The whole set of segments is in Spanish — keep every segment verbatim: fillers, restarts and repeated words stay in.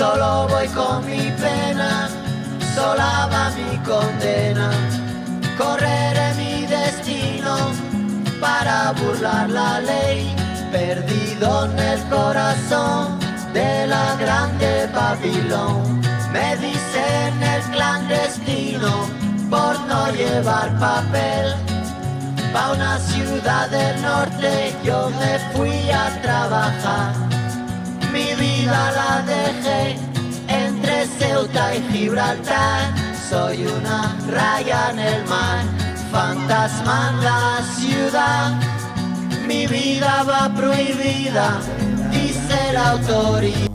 Solo voy con mi pena, sola va mi condena. Correré mi destino para burlar la ley, perdido en el corazón de la grande Babilón. Me dicen el clandestino por no llevar papel. Pa' una ciudad del norte yo me fui a trabajar. Mi vida la dejé entre Ceuta y Gibraltar. Soy una raya en el mar, fantasma en la ciudad. Mi vida va prohibida, dice la autoridad.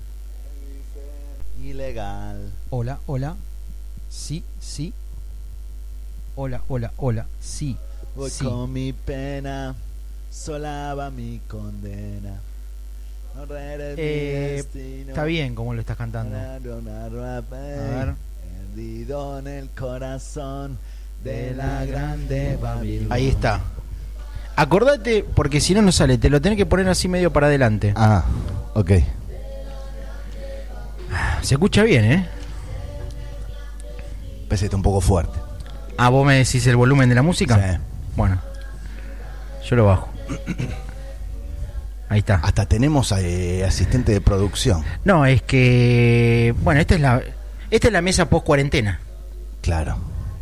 Ilegal. Hola, hola. Sí, sí. Hola, hola, hola. Sí. Voy sí. con mi pena, sola va mi condena. Eh, está bien como lo estás cantando. A ver. Perdido en el corazón de la grande Babilón. Ahí está. Acordate, porque si no, no sale. Te lo tenés que poner así medio para adelante. Ah, ok. Se escucha bien, ¿eh? Pensé que está un poco fuerte. Ah, ¿vos me decís el volumen de la música? Sí. Bueno, yo lo bajo. Ahí está. Hasta tenemos eh, asistente de producción. No, es que... Bueno, esta es la esta es la mesa post-cuarentena. Claro.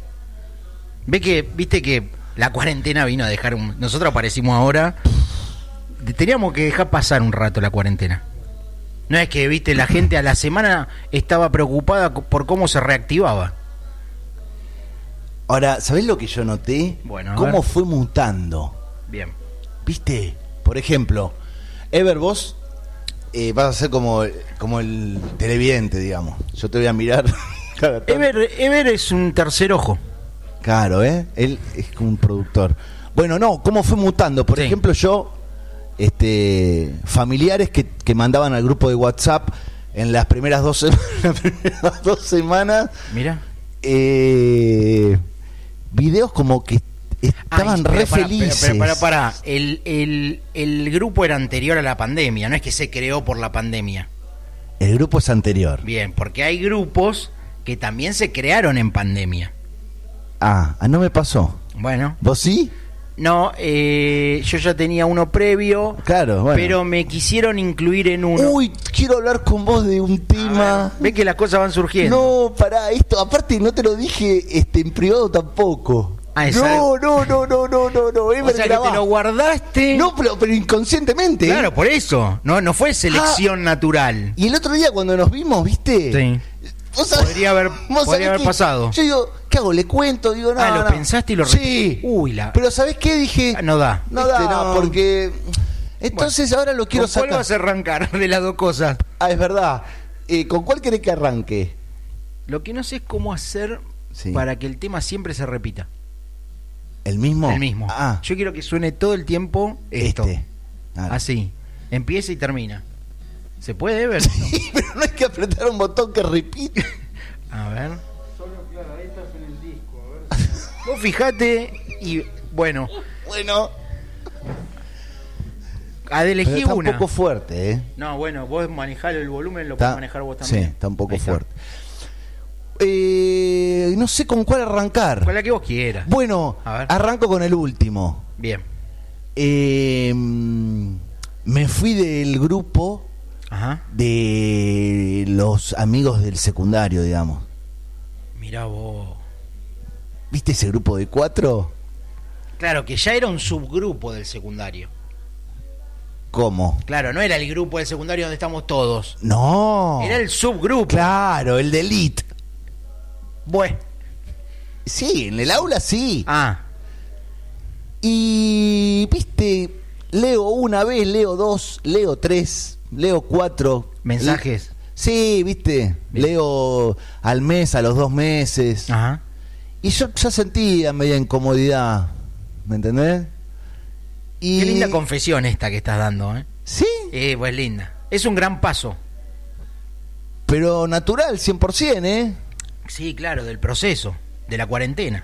Ve que, viste que la cuarentena vino a dejar un... Nosotros aparecimos ahora. Teníamos que dejar pasar un rato la cuarentena. No es que, viste, la gente a la semana estaba preocupada por cómo se reactivaba. Ahora, ¿sabés lo que yo noté? Bueno, cómo fue mutando. Bien. ¿Viste? Por ejemplo, Ever, vos eh, vas a ser como, como el televidente, digamos. Yo te voy a mirar. Ever, Ever es un tercer ojo. Claro, ¿eh? Él es como un productor. Bueno, no, ¿cómo fue mutando? Por sí. ejemplo, yo, este, familiares que, que mandaban al grupo de WhatsApp en las primeras dos semanas, las primeras dos semanas. Mira. Eh, videos como que estaban Ay, re para, felices. Pero, pero, para, para. El, el, el grupo era anterior a la pandemia, no es que se creó por la pandemia. El grupo es anterior. Bien, porque hay grupos que también se crearon en pandemia. Ah, no me pasó. Bueno. ¿Vos sí? No, eh, yo ya tenía uno previo. Claro, bueno. Pero me quisieron incluir en uno. Uy, quiero hablar con vos de un tema. Ve que las cosas van surgiendo. No, pará, esto, aparte no te lo dije este, en privado tampoco. Ah, no, no, no, no, no, no, no, o sea, que te lo guardaste. No, pero, pero inconscientemente. Claro, por eso. No, no fue selección ah, natural. Y el otro día cuando nos vimos, ¿viste? Sí. ¿Vos sabés, podría haber, vos podría haber que, pasado. Yo digo, ¿qué hago? ¿Le cuento? Digo, no, ah, ¿lo no. pensaste y lo Sí. Uy, la... Pero ¿sabés qué? Dije... Ah, no da. No da, no. porque... Entonces bueno, ahora lo quiero ¿con cuál sacar. vas a arrancar de las dos cosas? Ah, es verdad. Eh, ¿Con cuál querés que arranque? Lo que no sé es cómo hacer sí. para que el tema siempre se repita. ¿El mismo? El mismo. Ah. Yo quiero que suene todo el tiempo esto. Este. Claro. Así. Empieza y termina. ¿Se puede ver? Sí, pero no hay que apretar un botón que repite. A ver. Solo claraditas en el disco. A ver. Vos fijate y bueno. Bueno. A de elegí está una. un poco fuerte, ¿eh? No, bueno, vos manejás el volumen, lo está, podés manejar vos también. Sí, está un poco fuerte. Eh, no sé con cuál arrancar. Con la que vos quieras. Bueno, arranco con el último. Bien. Eh, me fui del grupo Ajá. de los amigos del secundario, digamos. Mirá vos. ¿Viste ese grupo de cuatro? Claro, que ya era un subgrupo del secundario. ¿Cómo? Claro, no era el grupo del secundario donde estamos todos. No. Era el subgrupo. Claro, el de elite. Bueno. Sí, en el aula sí. Ah. Y, viste, leo una vez, leo dos, leo tres, leo cuatro. ¿Mensajes? Le... Sí, viste, bien. Leo al mes, a los dos meses. Ajá. Y yo ya sentía media incomodidad, ¿me entendés? Y... Qué linda confesión esta que estás dando, ¿eh? ¿Sí? Eh, pues linda. Es un gran paso. Pero natural, cien por ciento, ¿eh? Sí, claro, del proceso, de la cuarentena.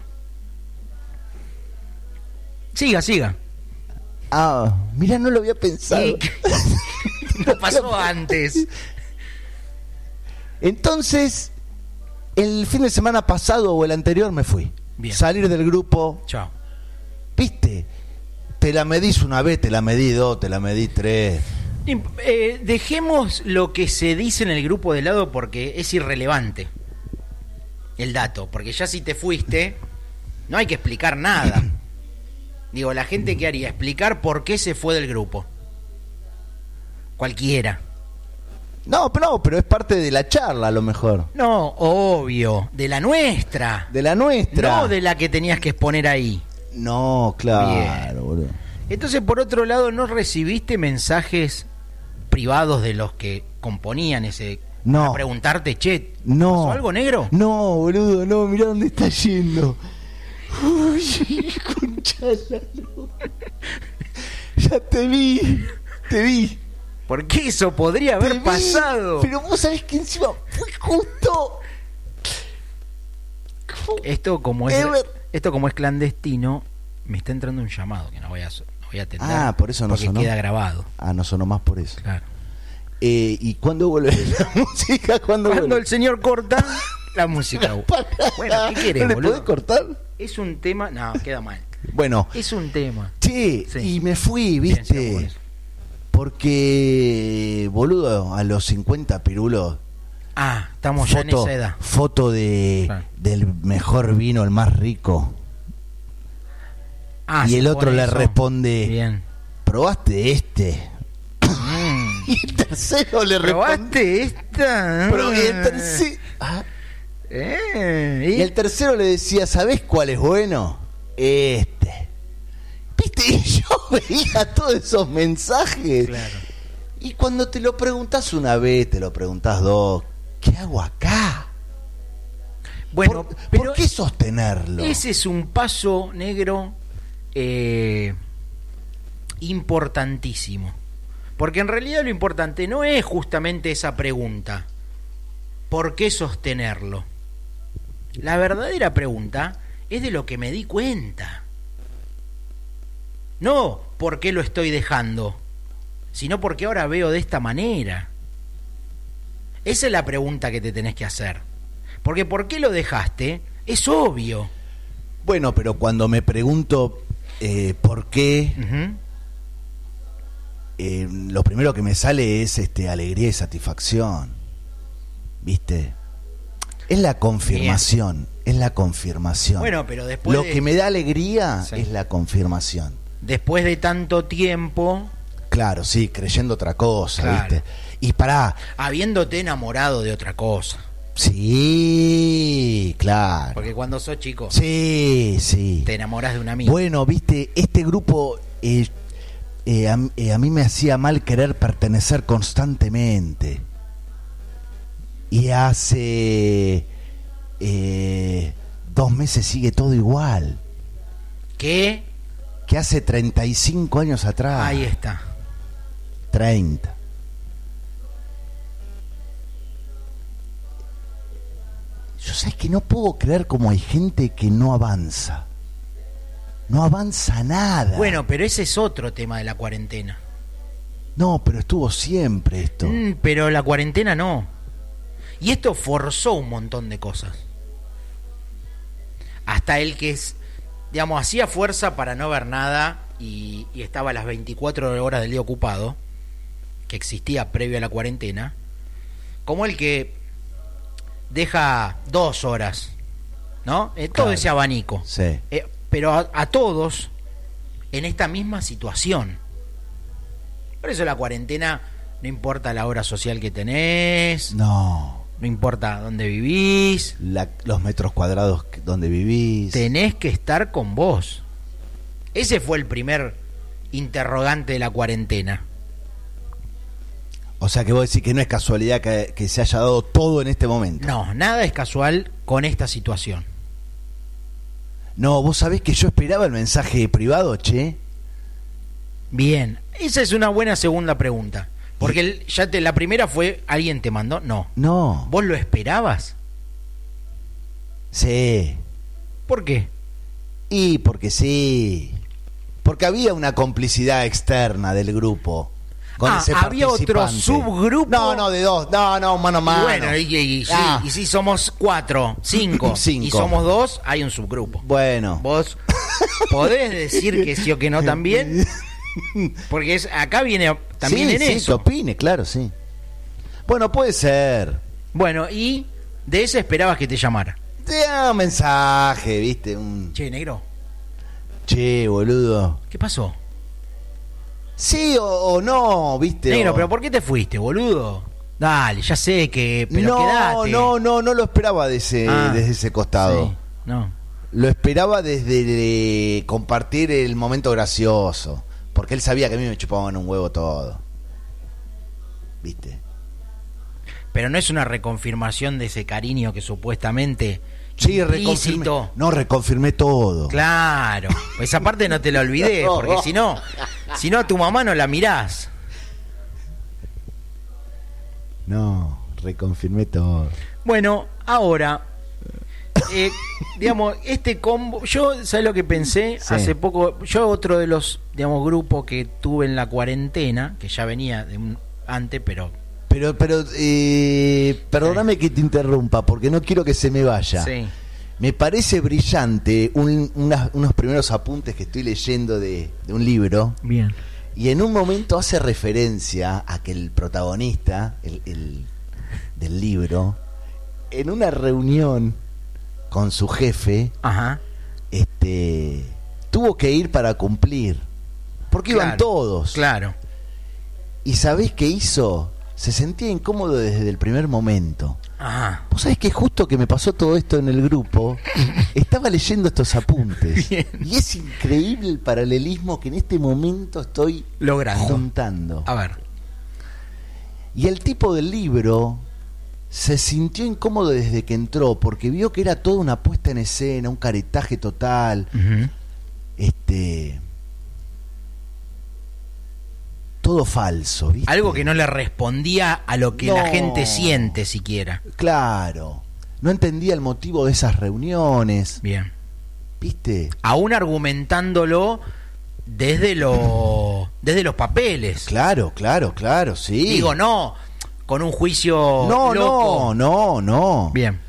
Siga, siga. Ah, mira, no lo había pensado. No pasó antes. Entonces, el fin de semana pasado o el anterior me fui. Bien. Salir del grupo. Chao. ¿Viste? Te la medís una vez, te la medí dos, te la medí tres. Eh, dejemos lo que se dice en el grupo de lado porque es irrelevante el dato, porque ya si te fuiste no hay que explicar nada. Digo, la gente que haría explicar por qué se fue del grupo. Cualquiera. No, pero no, pero es parte de la charla a lo mejor. No, obvio, de la nuestra. De la nuestra. No de la que tenías que exponer ahí. No, claro, Bien. boludo. Entonces, por otro lado, ¿no recibiste mensajes privados de los que componían ese... No. Para preguntarte, che, No. ¿pasó algo, negro? No, boludo, no, mirá dónde está yendo. Uy, conchala, no. Ya te vi, te vi. Porque eso podría te haber vi, pasado. Pero vos sabés que encima fue justo. Esto como es Ever. esto como es clandestino, me está entrando un llamado que no voy a, no voy a atender. Ah, por eso no porque sonó. queda grabado. Ah, no sonó más por eso. Claro. Eh, ¿Y cuándo vuelve la música? ¿Cuándo, Cuando vuelve? el señor corta la música. Bueno, ¿qué querés, ¿No le boludo? podés cortar? Es un tema... No, queda mal. Bueno, Es un tema. che, Sí. y me fui, Bien, sigamos con ¿viste? eso. Porque, boludo, a los cincuenta pirulos, Ah, estamos ya en foto, esa edad. foto de Claro. del mejor vino, el más rico. Ah, y se el otro pone le eso. responde, Bien. ¿probaste este? Mm. Y el tercero le responde, ¿Probaste esta? pero y el tercero, ah, Eh, y el tercero le decía, ¿sabés cuál es bueno? Este. ¿Viste? Y yo veía todos esos mensajes. Claro. Y cuando te lo preguntás una vez, te lo preguntás dos, ¿qué hago acá? Bueno, ¿Por, pero ¿por qué sostenerlo? ese es un paso negro eh, importantísimo. Porque en realidad lo importante no es justamente esa pregunta. ¿Por qué sostenerlo? La verdadera pregunta es de lo que me di cuenta. No por qué lo estoy dejando, sino porque ahora veo de esta manera. Esa es la pregunta que te tenés que hacer. Porque ¿por qué lo dejaste? Es obvio. Bueno, pero cuando me pregunto eh, por qué, Ujú. eh, lo primero que me sale es este alegría y satisfacción. ¿Viste? Es la confirmación, es la confirmación. Bueno, pero después Lo de- que me da alegría Sí. es la confirmación. Después de tanto tiempo, Claro, sí, creyendo otra cosa, Claro. ¿viste? Y pará, habiéndote enamorado de otra cosa. sí, claro. Porque cuando sos chico, Sí, sí. te enamorás de un amigo. Bueno, viste, este grupo eh, eh, a, eh, a mí me hacía mal querer pertenecer constantemente. Y hace eh, dos meses sigue todo igual. ¿Qué? Que hace treinta y cinco años atrás. Ahí está. treinta. Yo sabes que no puedo creer cómo hay gente que no avanza. No avanza nada. Bueno, pero ese es otro tema de la cuarentena. No, pero estuvo siempre esto. Mm, pero la cuarentena no. Y esto forzó un montón de cosas. Hasta el que es, digamos, hacía fuerza para no ver nada y, y estaba a las veinticuatro horas del día ocupado, que existía previo a la cuarentena, como el que deja dos horas, ¿no? Eh, todo Claro. ese abanico. Sí. Eh, pero a, a todos en esta misma situación. Por eso la cuarentena no importa la hora social que tenés, No. no importa dónde vivís, La- los metros cuadrados que- donde vivís. tenés que estar con vos. Ese fue el primer interrogante de la cuarentena. O sea que vos decís que no es casualidad que, que se haya dado todo en este momento. No, nada es casual con esta situación. No, vos sabés que yo esperaba el mensaje privado, che. Bien, esa es una buena segunda pregunta. Porque el- ya te, la primera fue, ¿alguien te mandó? No. No. ¿Vos lo esperabas? Sí. ¿Por qué? Y porque sí. Porque había una complicidad externa del grupo. con ah, ese había otro participante. subgrupo. No, no, de dos. No, no, mano a mano. Y bueno, y, y- y sí, Ah. y si somos cuatro, cinco, Cinco. y somos dos, hay un subgrupo. Bueno. Vos podés decir que sí o que no también, porque es, acá viene también sí, en sí, eso. que opine, claro, sí. Bueno, puede ser. Bueno, y de ese esperabas que te llamara. Te da un mensaje, viste, un... Che, negro, Che, boludo. ¿qué pasó? Sí o, o no, viste. Negro, o- pero ¿por qué te fuiste, boludo? Dale, ya sé que, pero no, quedate. no, no, no lo esperaba de ese, Ah, desde ese costado. sí, no. Lo esperaba desde de compartir el momento gracioso. Porque él sabía que a mí me chupaban un huevo todo. ¿Viste? Pero no es una reconfirmación de ese cariño que supuestamente Sí, reconfirmé. implícito. No, reconfirmé todo. Claro, esa parte no te la olvidé, No. porque si no, si no a tu mamá no la mirás. No, reconfirmé todo. Bueno, ahora, eh, digamos, este combo, yo, ¿sabes lo que pensé? Sí. Hace poco, yo otro de los, digamos, grupos que tuve en la cuarentena, que ya venía de un antes, pero... Pero, pero, eh, perdóname que te interrumpa, porque no quiero que se me vaya. Sí. Me parece brillante un- unas- unos primeros apuntes que estoy leyendo de, de un libro. Bien. Y en un momento hace referencia a que el protagonista el, el- del libro, en una reunión con su jefe, Ajá. este, tuvo que ir para cumplir. Porque iban Claro, todos. Claro. ¿Y sabés qué hizo? Se sentía incómodo desde el primer momento. Ajá. Vos sabés que justo que me pasó todo esto en el grupo, estaba leyendo estos apuntes. Bien. Y es increíble el paralelismo que en este momento estoy Logrando. juntando. A ver. Y el tipo del libro se sintió incómodo desde que entró, porque vio que era toda una puesta en escena, un caretaje total, Ujú. este... todo falso, ¿viste? Algo que no le respondía a lo que la No. gente siente siquiera. Claro. No entendía el motivo de esas reuniones, Bien. ¿viste? Aún argumentándolo desde lo desde los papeles. Claro, claro, claro, sí. Digo, no con un juicio no, loco. no, no, no. Bien.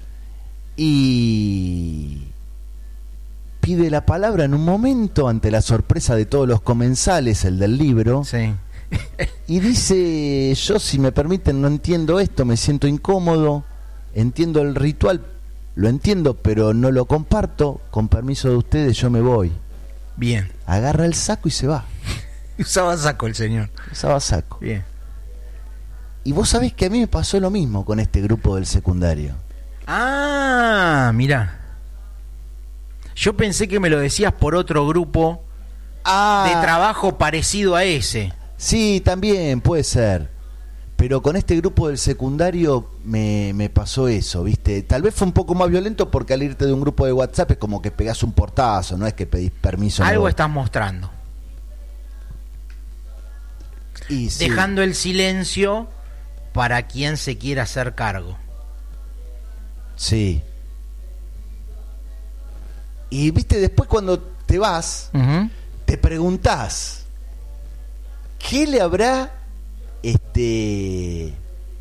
Y pide la palabra en un momento ante la sorpresa de todos los comensales, el del libro, Sí. y dice, yo si me permiten no entiendo esto, me siento incómodo, entiendo el ritual, lo entiendo, pero no lo comparto, con permiso de ustedes yo me voy. Bien. Agarra el saco y se va. Usaba saco el señor. Usaba saco. Bien. Y vos sabés que a mí me pasó lo mismo con este grupo del secundario. Ah, mirá. Yo pensé que me lo decías por otro grupo Ah, de trabajo parecido a ese. sí, también puede ser. Pero con este grupo del secundario me, me pasó eso, ¿viste? Tal vez fue un poco más violento porque al irte de un grupo de WhatsApp es como que pegás un portazo, no es que pedís permiso. Algo no. estás mostrando. Y sí. Dejando el silencio para quien se quiera hacer cargo. Sí. Y viste, después cuando te vas, Ujú. te preguntás, ¿qué le habrá, este,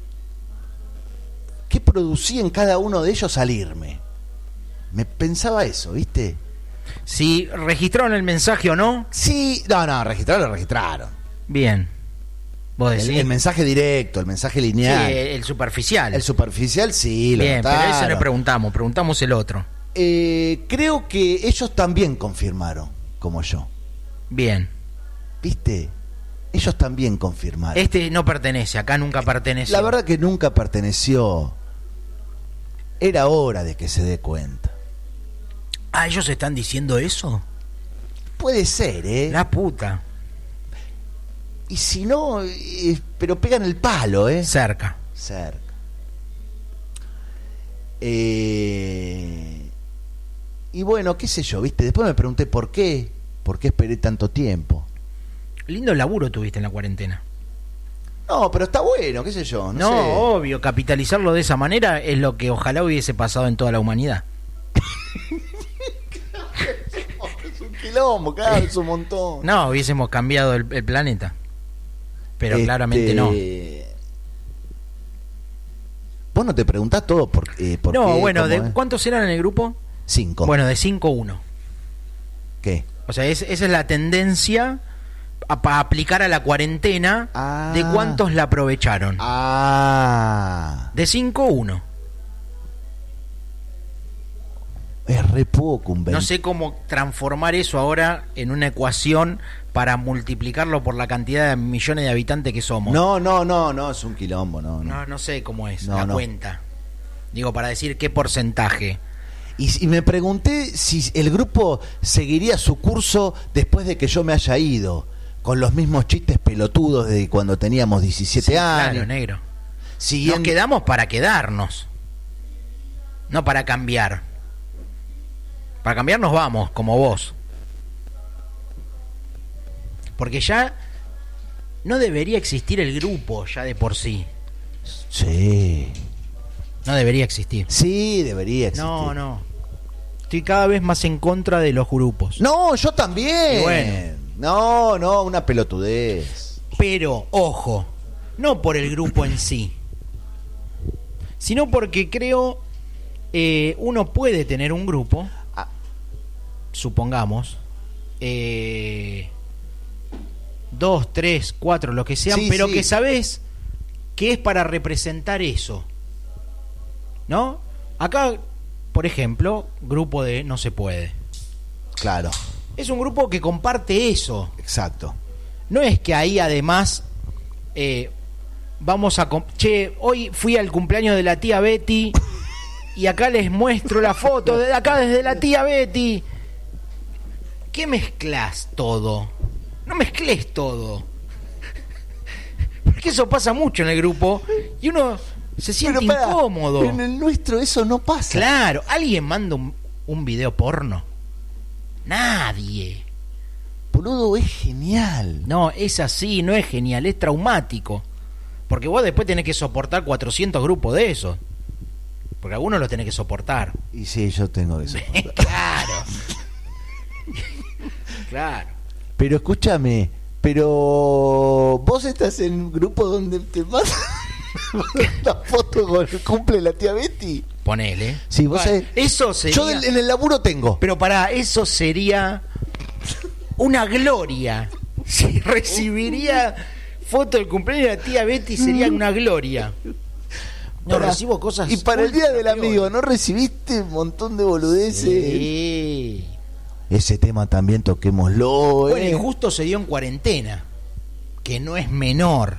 qué producía en cada uno de ellos al irme? Me pensaba eso, ¿viste? Si registraron el mensaje o no, Sí, no, no, registraron, lo registraron. bien. Vos El, decís. el mensaje directo, el mensaje Sí, lineal. el superficial. El superficial, sí, lo Bien, pero eso notaron. no preguntamos, preguntamos el otro. Eh, creo que ellos también confirmaron, como yo. Bien. ¿Viste? Ellos también confirmaron. Este no pertenece, acá nunca perteneció. La verdad que nunca perteneció. Era hora de que se dé cuenta. Ah, ¿ellos están diciendo eso? Puede ser, ¿eh? La puta. Y si no, eh, pero pegan el palo, ¿eh? Cerca. Cerca. Eh, y bueno, qué sé yo, ¿viste? Después me pregunté por qué. ¿Por qué esperé tanto tiempo? Lindo laburo tuviste en la cuarentena. No, pero está bueno, qué sé yo, no, No, sé. obvio, capitalizarlo de esa manera es lo que ojalá hubiese pasado en toda la humanidad. Es un quilombo, claro, es un montón. No, hubiésemos cambiado el, el planeta. Pero Este, claramente no. Vos no te preguntás todo por, eh, por No, qué, bueno, cómo de, es. ¿cuántos eran en el grupo? Cinco. Bueno, de cinco uno. ¿Qué? O sea, es, esa es la tendencia a, para aplicar a la cuarentena. Ah. ¿De cuántos la aprovecharon? Ah. De cinco uno. Es re poco un veinte. No sé cómo transformar eso ahora en una ecuación para multiplicarlo por la cantidad de millones de habitantes que somos. No, no, no, no, es un quilombo, no, no. No, no sé cómo es No, la no. cuenta. Digo, para decir qué porcentaje. Y, y me pregunté si el grupo seguiría su curso después de que yo me haya ido, con los mismos chistes pelotudos de cuando teníamos diecisiete Sí, años. claro, negro. Siguiendo... Nos quedamos para quedarnos, no para cambiar. Para cambiar nos vamos, como vos. Porque ya no debería existir el grupo, ya de por sí. Sí. No debería existir. Sí, debería existir. No, no. Estoy cada vez más en contra de los grupos. No, yo también. Y bueno. No, no, una pelotudez. Pero, ojo, no por el grupo en sí, sino porque creo eh, uno puede tener un grupo, Ah. supongamos, eh, dos, tres, cuatro, lo que sean, Sí, pero sí. que sabés que es para representar eso, ¿no? Acá, por ejemplo, grupo de No Se Puede. Claro, Es un grupo que comparte eso. exacto. No es que ahí además eh, vamos a... Che, hoy fui al cumpleaños de la tía Betty y acá les muestro la foto de acá desde la tía Betty. ¿Qué mezclas todo? No mezcles todo. Porque eso pasa mucho en el grupo y uno se siente Pero pará, incómodo. En el nuestro eso no pasa. Claro, ¿alguien manda un, un video porno? Nadie. Boludo, es genial. No, es así, no es genial, es traumático. Porque vos después tenés que soportar cuatrocientos grupos de esos. Porque algunos los tenés que soportar. Y sí, yo tengo eso. Claro. Claro. Pero escúchame, pero vos estás en un grupo donde te mandan una foto con el cumple de la tía Betty. Ponele. Sí, vos Bueno, sabés, eso sería... yo del- en el laburo tengo. Pero pará, eso sería una gloria. Si recibiría foto del cumpleaños de la tía Betty sería una gloria. No, Para- recibo cosas... Y para el día del ultra amigo, peores. ¿no recibiste un montón de boludeces? Sí. Ese tema también toquémoslo, ¿eh? Bueno, y justo se dio en cuarentena, que no es menor.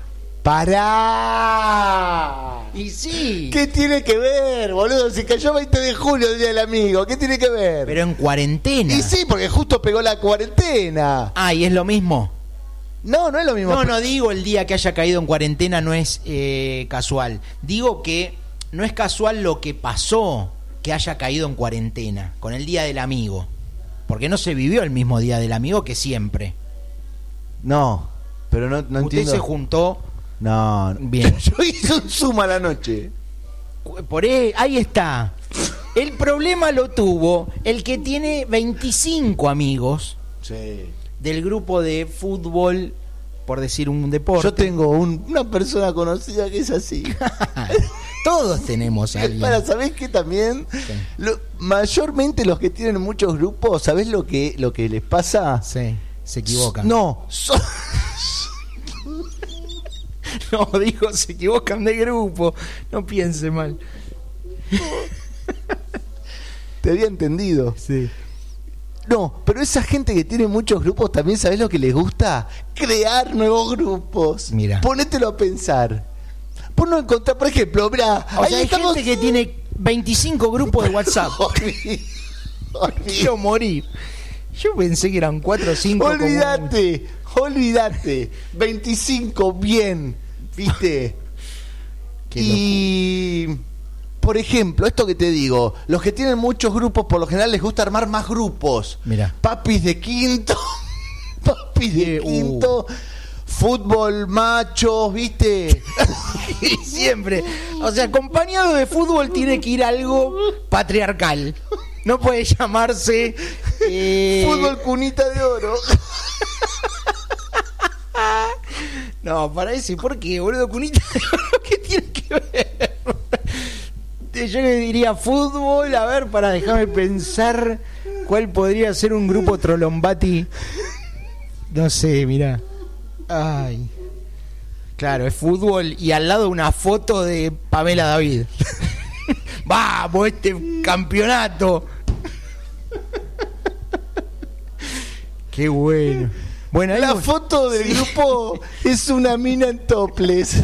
¡Pará! Y sí, ¿Qué tiene que ver, boludo? Si cayó veinte de julio el día del amigo, ¿qué tiene que ver? pero en cuarentena. Y sí, porque justo pegó la cuarentena. Ah, ¿y es lo mismo? No, no es lo mismo. No, no digo el día que haya caído en cuarentena no es eh, casual. Digo que no es casual lo que pasó que haya caído en cuarentena, con el día del amigo. Porque no se vivió el mismo día del amigo que siempre. No, pero no, no Usted entiendo. se juntó... No, no. Bien. Yo hice un suma a la noche. Por ahí, ahí está. El problema lo tuvo el que tiene veinticinco amigos Sí. del grupo de fútbol, por decir un deporte. Yo tengo un- una persona conocida que es así. Todos tenemos a alguien. Para, ¿sabés qué también? Sí. Lo- mayormente los que tienen muchos grupos, ¿sabés lo que, lo que les pasa? Sí, se equivocan. No, son- no, digo, se equivocan de grupo. No piense mal. te había entendido. Sí. No, pero esa gente que tiene muchos grupos también, ¿sabés lo que les gusta? Crear nuevos grupos. Mira. Ponételo a pensar. Vos no encontrás, por ejemplo, mirá, O ahí sea, hay estamos... gente que tiene veinticinco grupos de WhatsApp. Olvi- olvi- Quiero morir. Yo pensé que eran cuatro o cinco. como- Olvídate, olvídate. veinticinco, bien, ¿viste? Qué Y, por ejemplo, esto que te digo, los que tienen muchos grupos, por lo general les gusta armar más grupos. Mirá. Papis de quinto, papis de Eh, uh. quinto, fútbol, machos, ¿viste? Y siempre. O sea, acompañado de fútbol tiene que ir algo patriarcal. No puede llamarse. eh, Fútbol cunita de oro. No, para ese, ¿por qué, boludo? Cunita, ¿qué tiene que ver? Yo le diría fútbol, a ver, para dejarme pensar cuál podría ser un grupo Trolombati. No sé, mirá. Ay. Claro, es fútbol y al lado una foto de Pamela David. ¡Vamos, este campeonato! ¡Qué bueno! Bueno, La hay... foto del sí. grupo es una mina en toples.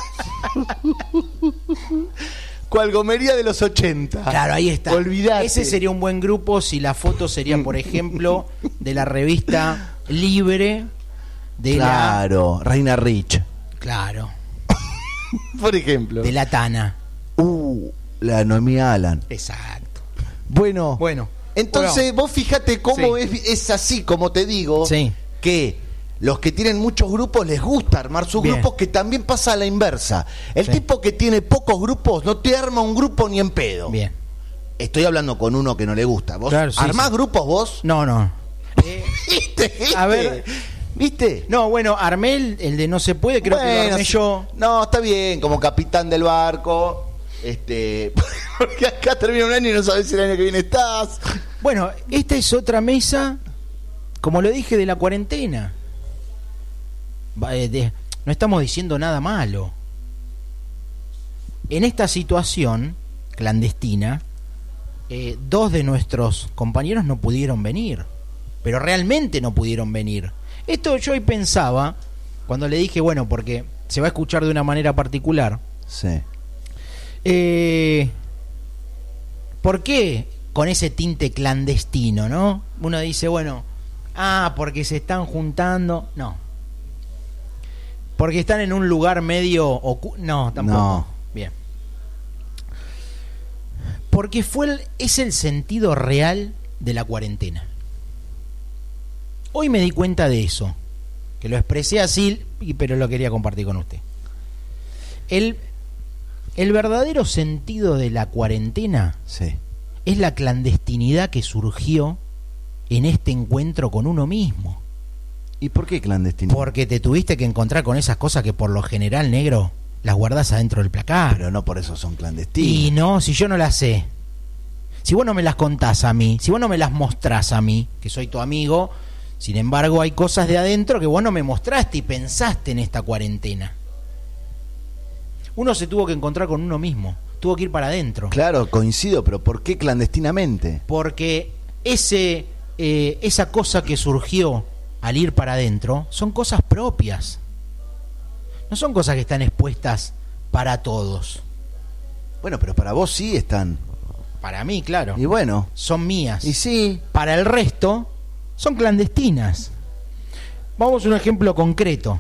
Cual gomería de los ochenta. Claro, ahí está. Olvidate. Ese sería un buen grupo si la foto sería, por ejemplo, de la revista Libre de Claro, Reina Rich. la... Claro. Por ejemplo. De la Tana. Uh, la Noemí Alan. Exacto. Bueno. Bueno. Entonces, Bueno. vos fíjate cómo Sí. es, es así, como te digo, Sí. que los que tienen muchos grupos les gusta armar sus Bien. grupos, que también pasa a la inversa. El Sí. tipo que tiene pocos grupos no te arma un grupo ni en pedo. Bien. Estoy hablando con uno que no le gusta. ¿Vos Claro, sí, armás sí. grupos vos? No, no. Eh, ¿Viste? ¿Viste? A ver. ¿Viste? no, bueno, armé el, el de no se puede, creo que lo Bueno, armé sí. yo. No, está bien, como capitán del barco. Este, porque acá termina un año y no sabes si el año que viene estás. Bueno, esta es otra mesa, como lo dije, de la cuarentena. Va, eh, de- no estamos diciendo nada malo. En esta situación clandestina, eh, dos de nuestros compañeros no pudieron venir, pero realmente no pudieron venir. Esto yo hoy pensaba, cuando le dije, bueno, porque se va a escuchar de una manera particular, Sí. eh, ¿por qué con ese tinte clandestino, no? Uno dice, bueno, ah, porque se están juntando. No. Porque están en un lugar medio oculto. No, tampoco. No. Bien. Porque fue el, es el sentido real de la cuarentena. Hoy me di cuenta de eso, que lo expresé así, y- pero lo quería compartir con usted. El, el verdadero sentido de la cuarentena Sí. es la clandestinidad que surgió en este encuentro con uno mismo. ¿Y por qué clandestino? Porque te tuviste que encontrar con esas cosas que por lo general, negro, las guardás adentro del placar. Pero no por eso son clandestinos. Y no, si yo no las sé. Si vos no me las contás a mí, si vos no me las mostrás a mí, que soy tu amigo, sin embargo hay cosas de adentro que vos no me mostraste y pensaste en esta cuarentena. Uno se tuvo que encontrar con uno mismo, tuvo que ir para adentro. Claro, coincido, pero ¿por qué clandestinamente? Porque ese, eh, esa cosa que surgió al ir para adentro son cosas propias. No son cosas que están expuestas para todos. Bueno, pero para vos sí están. Para mí, claro. Y bueno, Son mías. y sí. Para el resto, son clandestinas. Vamos a un ejemplo concreto.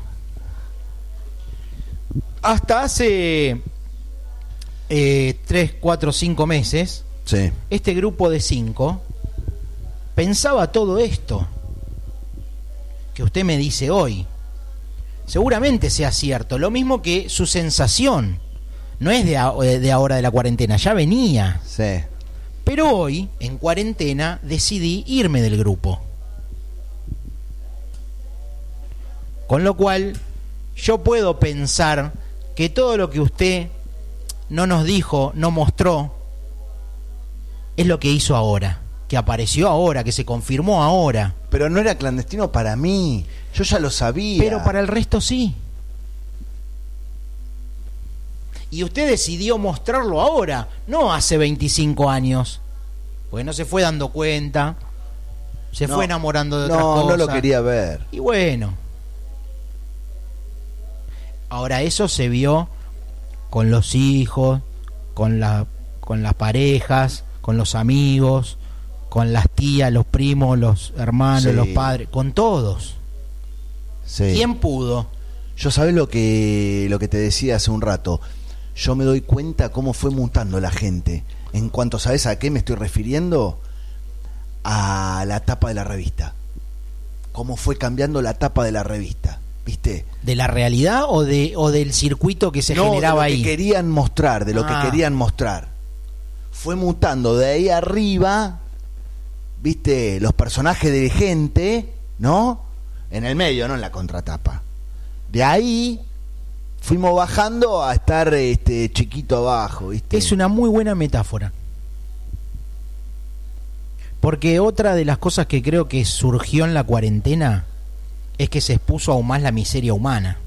Hasta hace eh, tres, cuatro, cinco meses, Sí. este grupo de cinco pensaba todo esto que usted me dice hoy. Seguramente sea cierto. Lo mismo que su sensación. No es de, a- de ahora de la cuarentena, ya venía. Sí. Pero hoy, en cuarentena, decidí irme del grupo. Con lo cual, yo puedo pensar que todo lo que usted no nos dijo, no mostró, es lo que hizo ahora, que apareció ahora, que se confirmó ahora. Pero no era clandestino para mí. Yo ya lo sabía. Pero para el resto sí. Y usted decidió mostrarlo ahora, no hace veinticinco años. Porque no se fue dando cuenta, se No, fue enamorando de otras No, cosas. no lo quería ver. Y bueno. Ahora eso se vio con los hijos, con la, con las parejas, con los amigos, con las tías, los primos, los hermanos, Sí. los padres, con todos. Sí. ¿Quién pudo? Yo sabés lo que lo que te decía hace un rato. Yo me doy cuenta cómo fue mutando la gente. En cuanto, ¿sabés a qué me estoy refiriendo? A la tapa de la revista. Cómo fue cambiando la tapa de la revista, ¿viste? ¿De la realidad o de o del circuito que se No, generaba de lo ahí? que querían mostrar, de lo Ah. que querían mostrar. Fue mutando de ahí arriba, ¿viste? Los personajes de gente, ¿no? En el medio, no en la contratapa. De ahí fuimos bajando a estar este chiquito abajo, ¿viste? Es una muy buena metáfora. Porque otra de las cosas que creo que surgió en la cuarentena es que se expuso aún más la miseria humana.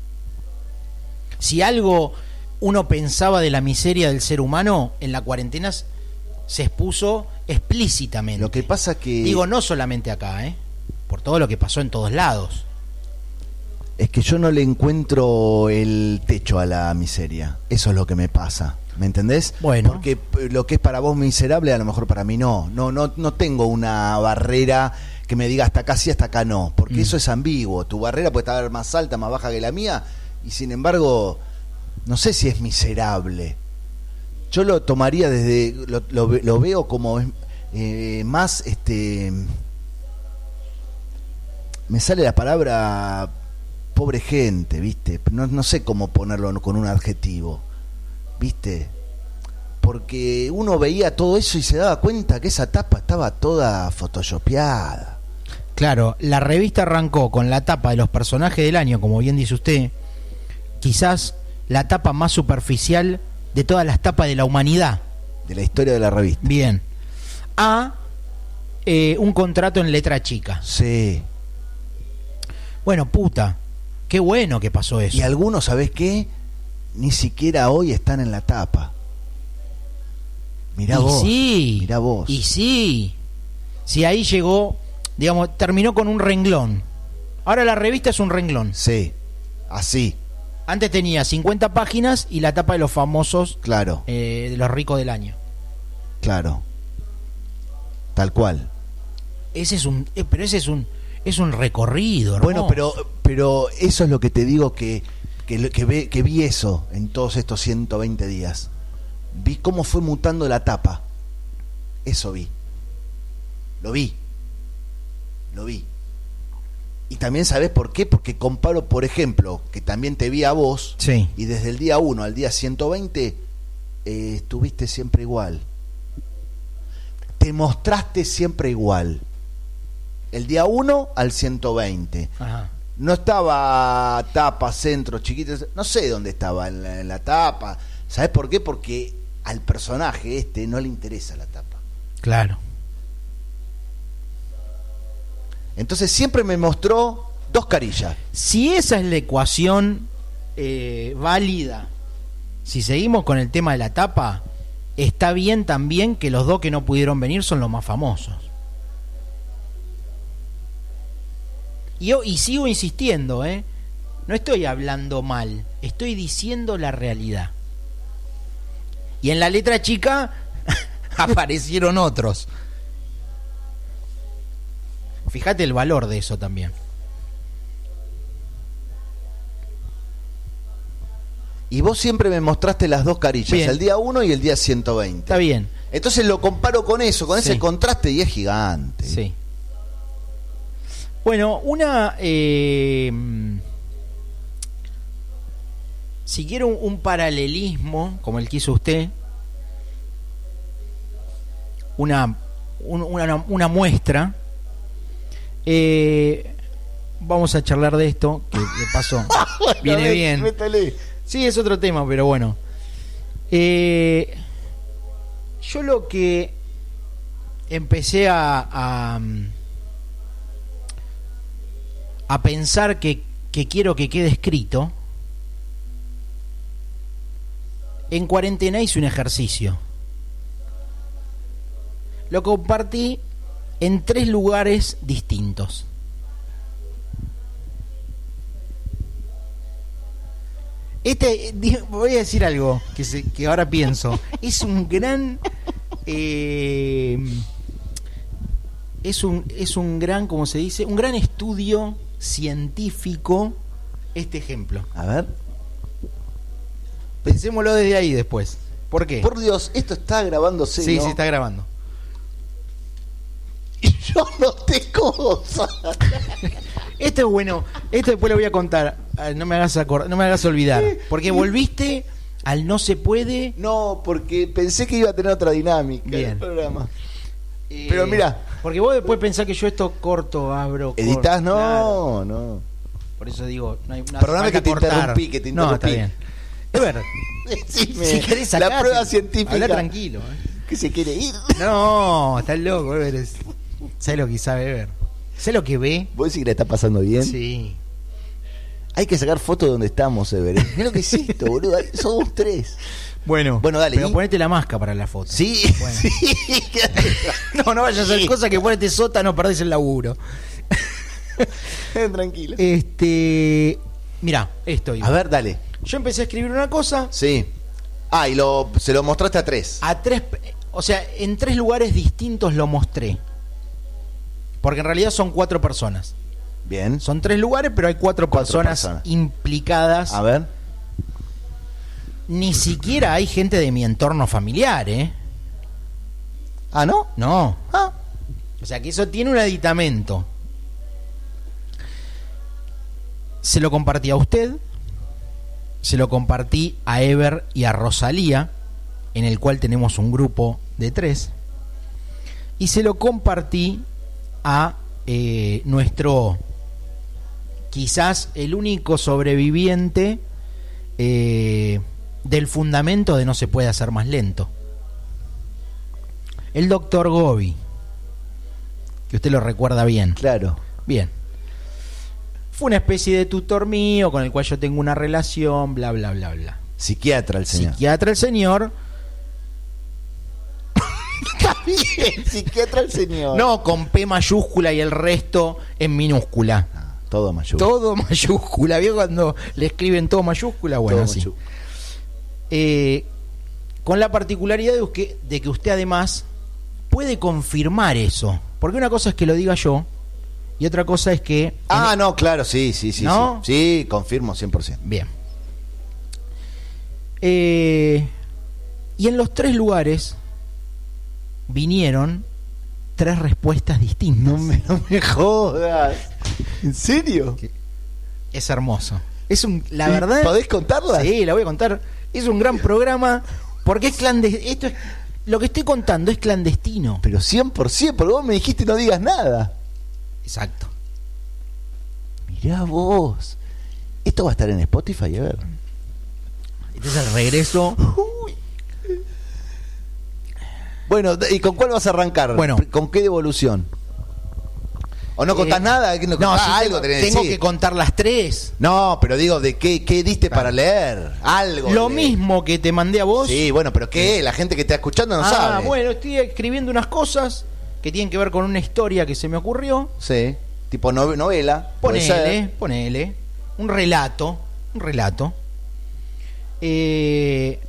Si algo uno pensaba de la miseria del ser humano, en la cuarentena se expuso explícitamente. Lo que pasa que... Digo, no solamente acá, ¿eh? Por todo lo que pasó en todos lados. Es que yo no le encuentro el techo a la miseria. Eso es lo que me pasa. ¿Me entendés? Bueno. Porque lo que es para vos miserable, a lo mejor para mí no. No, no, no tengo una barrera que me diga hasta acá sí, hasta acá no. Porque mm. eso es ambiguo. Tu barrera puede estar más alta, más baja que la mía. Y sin embargo, no sé si es miserable. Yo lo tomaría desde... Lo, lo, lo veo como eh, más... este me sale la palabra pobre gente, ¿viste? No, no sé cómo ponerlo con un adjetivo, ¿viste? Porque uno veía todo eso y se daba cuenta que esa tapa estaba toda photoshopeada. Claro, la revista arrancó con la tapa de los personajes del año, como bien dice usted, quizás la tapa más superficial de todas las tapas de la humanidad. De la historia de la revista. Bien. A eh, un contrato en letra chica. Sí. Bueno, puta, qué bueno que pasó eso. Y algunos, ¿sabés qué? Ni siquiera hoy están en la tapa. Mirá y vos. Sí, mirá vos. Y sí. Si ahí llegó, digamos, terminó con un renglón. Ahora la revista es un renglón. Sí, así. Antes tenía cincuenta páginas y la tapa de los famosos, claro, eh, de los ricos del año. Claro. Tal cual. Ese es un, eh, pero ese es un, es un recorrido, hermoso. Bueno, pero, pero eso es lo que te digo que, que, que, ve, que vi eso en todos estos ciento veinte días. Vi cómo fue mutando la tapa. Eso vi. Lo vi. Lo vi. Y también sabés por qué, porque comparo, por ejemplo, que también te vi a vos, sí. Y desde el día uno al día ciento veinte eh, estuviste siempre igual. Te mostraste siempre igual. El día uno al ciento veinte. Ajá. No estaba tapa, centro, chiquitos, no sé dónde estaba en la, en la tapa. ¿Sabés por qué? Porque al personaje este no le interesa la tapa. Claro. Entonces siempre me mostró dos carillas. Si esa es la ecuación eh, válida, si seguimos con el tema de la tapa, está bien también que los dos que no pudieron venir son los más famosos. Y yo y sigo insistiendo, ¿eh? No estoy hablando mal, estoy diciendo la realidad. Y en la letra chica aparecieron otros. Fíjate el valor de eso también. Y vos siempre me mostraste las dos carillas, bien. El día uno y el día ciento veinte. Está bien. Entonces lo comparo con eso, con sí. ese contraste y es gigante. Sí. Bueno, una... Eh, si quiere un, un paralelismo, como el que hizo usted, una, un, una, una muestra... Eh, vamos a charlar de esto, que de paso bueno, viene bien. Métale. Sí, es otro tema, pero bueno. Eh, yo lo que empecé a, a, a pensar que, que quiero que quede escrito, en cuarentena hice un ejercicio. Lo compartí en tres lugares distintos. Este, voy a decir algo que, se, que ahora pienso. Es un gran, eh, es un, es un gran, ¿cómo se dice? Un gran estudio científico. Este ejemplo. A ver. Pensémoslo desde ahí después. ¿Por qué? Por Dios, esto está grabándose. Sí, ¿no? se está grabando. Y yo noté cosas. Esto es bueno. Esto después lo voy a contar. No me hagas acordar, no me hagas olvidar. Porque volviste al no se puede. No, porque pensé que iba a tener otra dinámica. Bien. El programa. Eh, Pero mira. Porque vos después pensás que yo esto corto, abro. ¿Editás? Corto, No, claro. no. Por eso digo, no hay una Perdóname que te interrumpí, que te interrumpí. No, está bien. Ever, Decime, si querés sacate, la prueba científica. habla tranquilo. ¿eh? Que se quiere ir. No, estás loco, Ever. Es... ¿Sabes lo que sabe Ever? ¿Sabes lo que ve? ¿Vos decís que la está pasando bien? Sí. Hay que sacar fotos de donde estamos, Ever. Mira lo que es esto, boludo. Somos tres. Bueno, bueno, dale. Pero ¿y? ponete la máscara para la foto. Sí, bueno. sí. No, no vayas a hacer cosas que ponete sótano, perdés el laburo. Tranquilo. Este. Mirá, esto. Iba. A ver, dale. Yo empecé a escribir una cosa. Sí. Ah, y lo, se lo mostraste a tres. A tres. O sea, en tres lugares distintos lo mostré. Porque en realidad son cuatro personas. Bien. Son tres lugares, pero hay cuatro, cuatro personas, personas implicadas. A ver. Ni siquiera hay gente de mi entorno familiar, ¿eh? ¿Ah, no? No. Ah. O sea que eso tiene un aditamento. Se lo compartí a usted, se lo compartí a Ever y a Rosalía, en el cual tenemos un grupo de tres, y se lo compartí a eh, nuestro, quizás el único sobreviviente eh, del fundamento de no se puede hacer más lento, el doctor Gobi, que usted lo recuerda bien. Claro. Bien. Fue una especie de tutor mío con el cual yo tengo una relación, bla, bla, bla, bla. Psiquiatra el señor. Psiquiatra el señor. Está bien, psiquiatra el señor. No, con P mayúscula y el resto en minúscula. Ah, todo mayúscula. Todo mayúscula. ¿Vio cuando le escriben todo mayúscula? Bueno, todo así. mayúscula. Eh, con la particularidad de que, de que usted además puede confirmar eso. Porque una cosa es que lo diga yo. Y otra cosa es que... Ah, no, claro, sí, sí, sí. ¿No? Sí, sí, confirmo cien por ciento. Bien. Eh, y en los tres lugares vinieron tres respuestas distintas. No me, no me jodas. ¿En serio? Es hermoso. Es un, la verdad... ¿Podés contarla? Sí, la voy a contar. Es un gran programa porque es clandestino. Esto es, lo que estoy contando es clandestino. Pero cien por ciento, porque vos me dijiste no digas nada. Exacto. Mirá vos. Esto va a estar en Spotify, a ver. Este es el regreso. Uy. Bueno, ¿y con cuál vas a arrancar? Bueno. ¿Con qué devolución? ¿O no contás eh, nada? No, no, ah, sí, algo tengo, tenés tengo decir. que contar las tres. No, pero digo, ¿de qué, qué diste Claro. para leer? Algo. Lo de... mismo que te mandé a vos. Sí, bueno, pero ¿qué? La gente que está escuchando no ah, sabe. bueno, estoy escribiendo unas cosas que tienen que ver con una historia que se me ocurrió. Sí, tipo no- novela. puede ser. Ponele, ponele. Un relato. Un relato. Eh,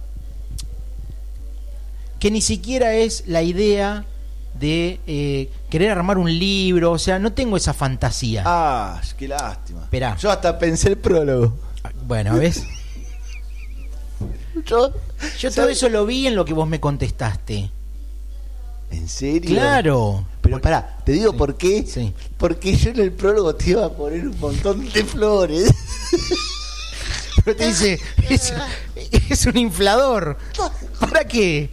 que ni siquiera es la idea de eh, querer armar un libro. O sea, no tengo esa fantasía. Ah, qué lástima. Esperá. Yo hasta pensé el prólogo. Bueno, ¿ves? Yo, Yo todo eso lo vi en lo que vos me contestaste. ¿En serio? Claro. Pero pará, te digo Sí. por qué. Sí. Porque yo en el prólogo te iba a poner un montón de flores. Pero te dice, es, es un inflador. ¿Para qué?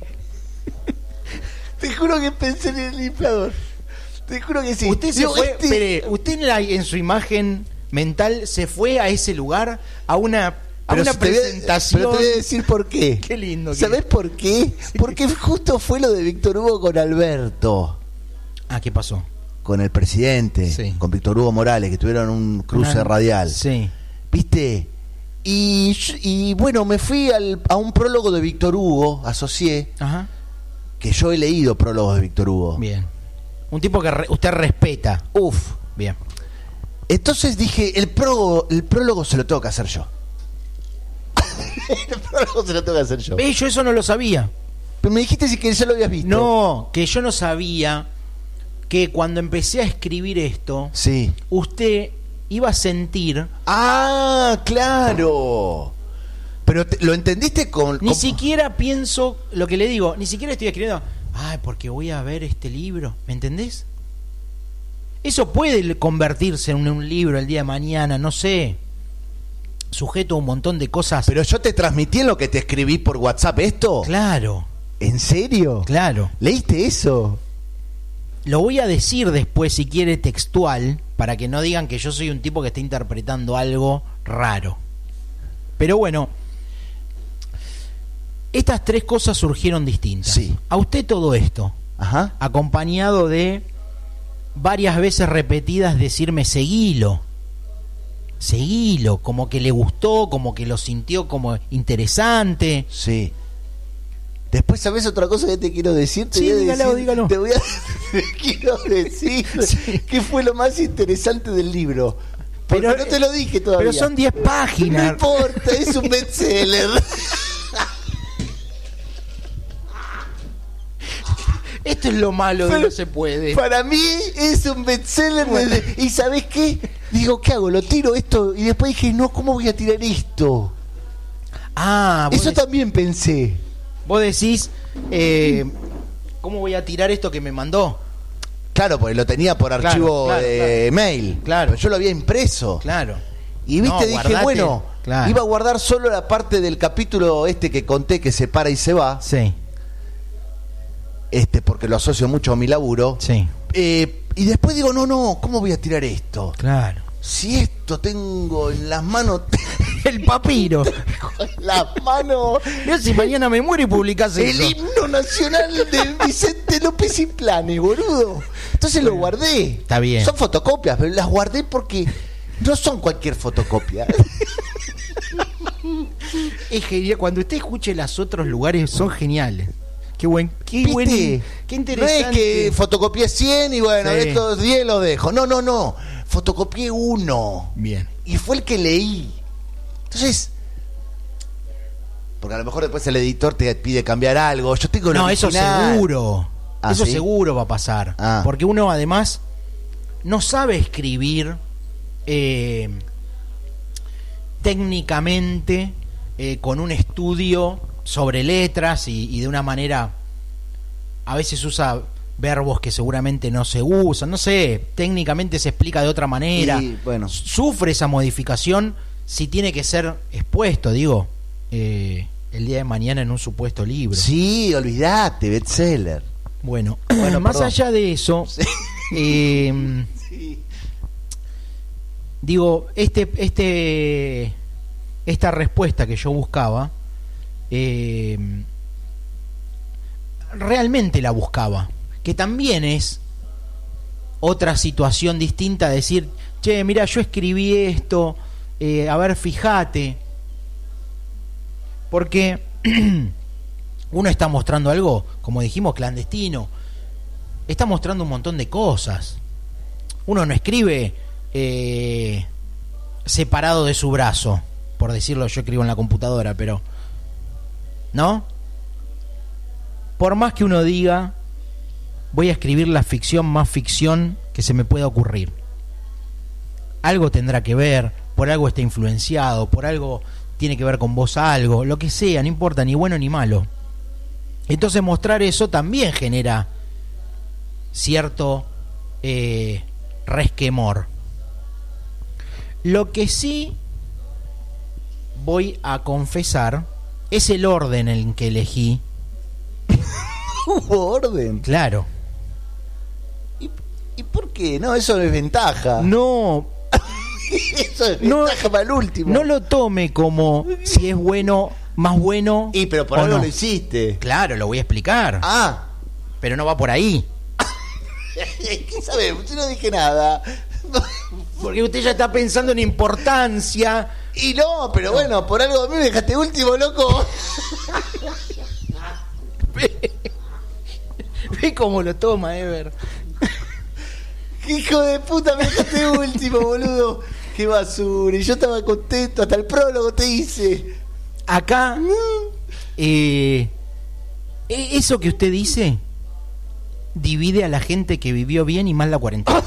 Te juro que pensé en el inflador. Te juro que sí. Usted se Digo, fue, este- espere, usted en, la- en su imagen mental se fue a ese lugar, a una, a Pero una si te voy a- presentación. pero te voy a decir por qué. Qué lindo. que- ¿Sabés por qué? Porque justo fue lo de Víctor Hugo con Alberto, Ah, ¿qué pasó? con el presidente, Sí. con Víctor Hugo Morales, que tuvieron un cruce Una- radial. Sí. ¿Viste? Y, y bueno, me fui al- a un prólogo de Víctor Hugo, asocié, Ajá. que yo he leído prólogos de Víctor Hugo. Bien. Un tipo que re- usted respeta. Uf. Bien. Entonces dije, el prólogo, el prólogo se lo tengo que hacer yo. El prólogo se lo tengo que hacer yo. Ve, yo eso no lo sabía. Pero me dijiste si que ya lo habías visto. No, que yo no sabía que cuando empecé a escribir esto, Sí. usted iba a sentir. Ah, claro. Pero te- lo entendiste con... Ni con- siquiera pienso lo que le digo, ni siquiera estoy escribiendo, ay, porque voy a ver este libro, ¿me entendés? Eso puede convertirse en un libro el día de mañana, no sé, sujeto a un montón de cosas. Pero yo te transmití en lo que te escribí por WhatsApp esto. Claro, ¿En serio? claro. ¿Leíste eso? Lo voy a decir después, si quiere, textual, para que no digan que yo soy un tipo que está interpretando algo raro. Pero bueno, estas tres cosas surgieron distintas. Sí. A usted todo esto, Ajá. acompañado de varias veces repetidas decirme seguilo, seguilo, como que le gustó, como que lo sintió como interesante. Sí. Después, ¿sabes otra cosa que te quiero decir? Te Sí, voy a dígalo, decir, dígalo. Te voy a te quiero decir Sí. que fue lo más interesante del libro. Porque Pero- no te lo dije todavía. Pero son diez No páginas. importa, es un bestseller. Esto es lo malo de Pero- no se puede. Para mí es un bestseller. desde- ¿Y sabés qué? Digo, ¿qué hago? ¿Lo tiro esto? Y después dije, no, ¿cómo voy a tirar esto? Ah, vos, Eso de- también pensé. vos decís, eh, ¿cómo voy a tirar esto que me mandó? Claro, porque lo tenía por Claro, archivo claro, de claro. mail. Claro. Pero yo lo había impreso. Claro. Y viste, No, dije, guardate. bueno, Claro. iba a guardar solo la parte del capítulo este que conté que se para y se va, Sí, este porque lo asocio mucho a mi laburo. sí. Eh, y después digo, no, no, ¿cómo voy a tirar esto? Claro. Si esto tengo en las manos, El papiro. en las manos, Mirá si mañana me muero y publicás el eso. himno nacional de Vicente López y Planes, boludo. Entonces lo guardé. Está bien. Son fotocopias, pero las guardé porque no son cualquier fotocopia. Es genial. Cuando usted escuche los otros lugares, son geniales. Qué buen, qué ¿Viste? buen, qué No interesante. es que fotocopié cien y bueno, Sí. estos diez los dejo. No, no, no. Fotocopié uno. Bien. Y fue el que leí. Entonces, porque a lo mejor después el editor te pide cambiar algo. Yo tengo el No, eso original. seguro. ¿Ah, eso sí? seguro va a pasar. Ah. Porque uno además no sabe escribir eh, técnicamente eh, con un estudio sobre letras y, y de una manera, a veces usa verbos que seguramente no se usan, no sé, técnicamente se explica de otra manera. Y, bueno. Sufre esa modificación si tiene que ser expuesto, digo, eh, el día de mañana en un supuesto libro. Sí, olvidate, bestseller. Bueno, Bueno, más perdón. allá de eso, eh, Sí. digo, este, este, esta respuesta que yo buscaba, eh, realmente la buscaba, que también es otra situación distinta a decir, che, mira, yo escribí esto, eh, a ver, fíjate, porque uno está mostrando algo, como dijimos, clandestino, está mostrando un montón de cosas. Uno no escribe eh, separado de su brazo, por decirlo, yo escribo en la computadora, pero ¿no? Por más que uno diga, voy a escribir la ficción más ficción que se me pueda ocurrir, algo tendrá que ver, por algo está influenciado, por algo tiene que ver con vos algo, lo que sea, no importa, ni bueno ni malo. Entonces mostrar eso también genera cierto eh, resquemor. Lo que sí voy a confesar es el orden en que elegí. Hubo orden. Claro. ¿Y, ¿Y por qué? No, eso no es ventaja. No, Eso es no, ventaja para el último. no lo tome como si es bueno, más bueno. Y pero por o algo no. lo hiciste. Claro, lo voy a explicar. Ah. Pero no va por ahí. ¿Qué sabemos? Yo no dije nada. Porque usted ya está pensando en importancia. Y no, pero bueno, por algo a mí me dejaste último, loco. Ve, ve cómo lo toma, Ever. ¿Qué hijo de puta me dejaste último, boludo? Qué basura. Y yo estaba contento, hasta el prólogo te hice. Acá, eh, e- eso que usted dice divide a la gente que vivió bien y mal la cuarentena.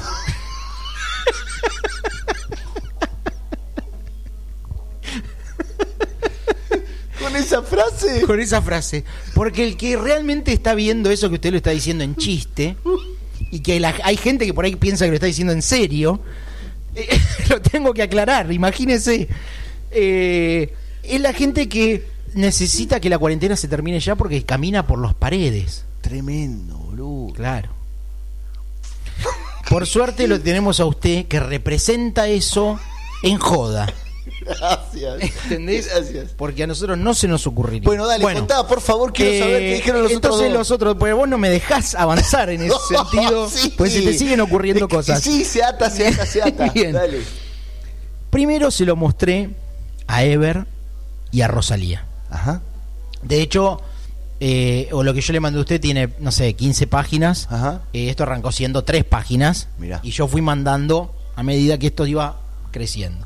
Con esa frase. Con esa frase. Porque el que realmente está viendo eso que usted lo está diciendo en chiste, y que la- hay gente que por ahí piensa que lo está diciendo en serio, eh, lo tengo que aclarar, imagínese. Eh, es la gente que necesita que la cuarentena se termine ya porque camina por las paredes. Tremendo, boludo. Claro. Por suerte lo tenemos a usted que representa eso en joda. Gracias. ¿Entendés? Gracias. Porque a nosotros no se nos ocurriría. Bueno, dale, contá, por favor, quiero eh, saber qué dijeron los entonces otros dos. los otros, pues vos no me dejás avanzar en ese No, sentido, sí. pues se te siguen ocurriendo Es que cosas. Sí, se ata, se ata, se ata. Bien. Dale. Primero se lo mostré a Ever y a Rosalía. Ajá. De hecho, eh, o lo que yo le mandé a usted tiene, no sé, quince páginas. Ajá. Eh, esto arrancó siendo tres páginas. Mirá. Y yo fui mandando a medida que esto iba creciendo.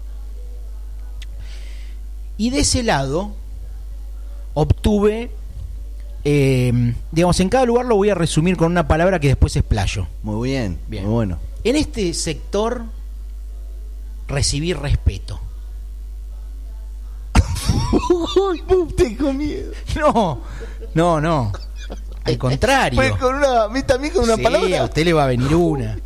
Y de ese lado obtuve, eh, digamos, en cada lugar lo voy a resumir con una palabra que después explayo. Muy bien, Bien. muy bueno. En este sector recibí respeto. Uy, tengo miedo. No, no, no. Al contrario. Pues con una, a mí también con una Sí, palabra. a usted le va a venir una.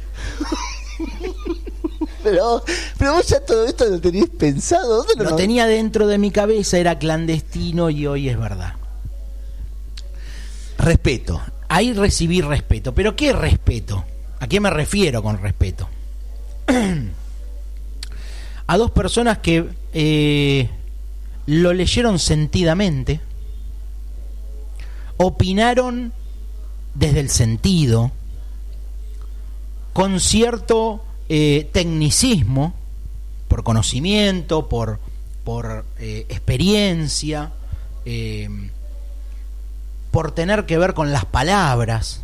Pero, pero vos ya todo esto lo tenías pensado. ¿Dónde lo Lo tenía dentro de mi cabeza, era clandestino y hoy es verdad. Respeto. Ahí recibí respeto. ¿Pero qué respeto? ¿A qué me refiero con respeto? A dos personas que eh, lo leyeron sentidamente, opinaron desde el sentido, con cierto eh, tecnicismo, por conocimiento, por, por eh, experiencia, eh, por tener que ver con las palabras.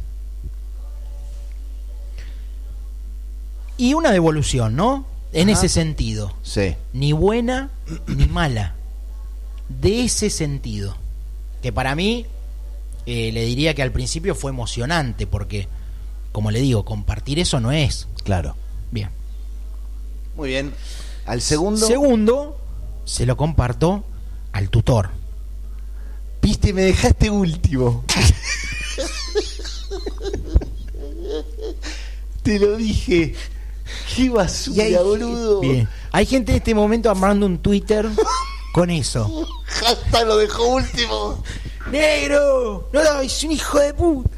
Y una devolución, ¿no? En Ajá. ese sentido. Sí. Ni buena ni mala. De ese sentido. Que para mí, eh, le diría que al principio fue emocionante, porque, como le digo, compartir eso no es. Claro. Bien. Muy bien. Al segundo. Segundo, se lo comparto al tutor. Viste, me dejaste último. Te lo dije. Qué basura, Y hay, boludo. bien. Hay gente en este momento armando un Twitter con eso. Hasta lo dejó último. ¡Negro! ¡No, es un hijo de puta!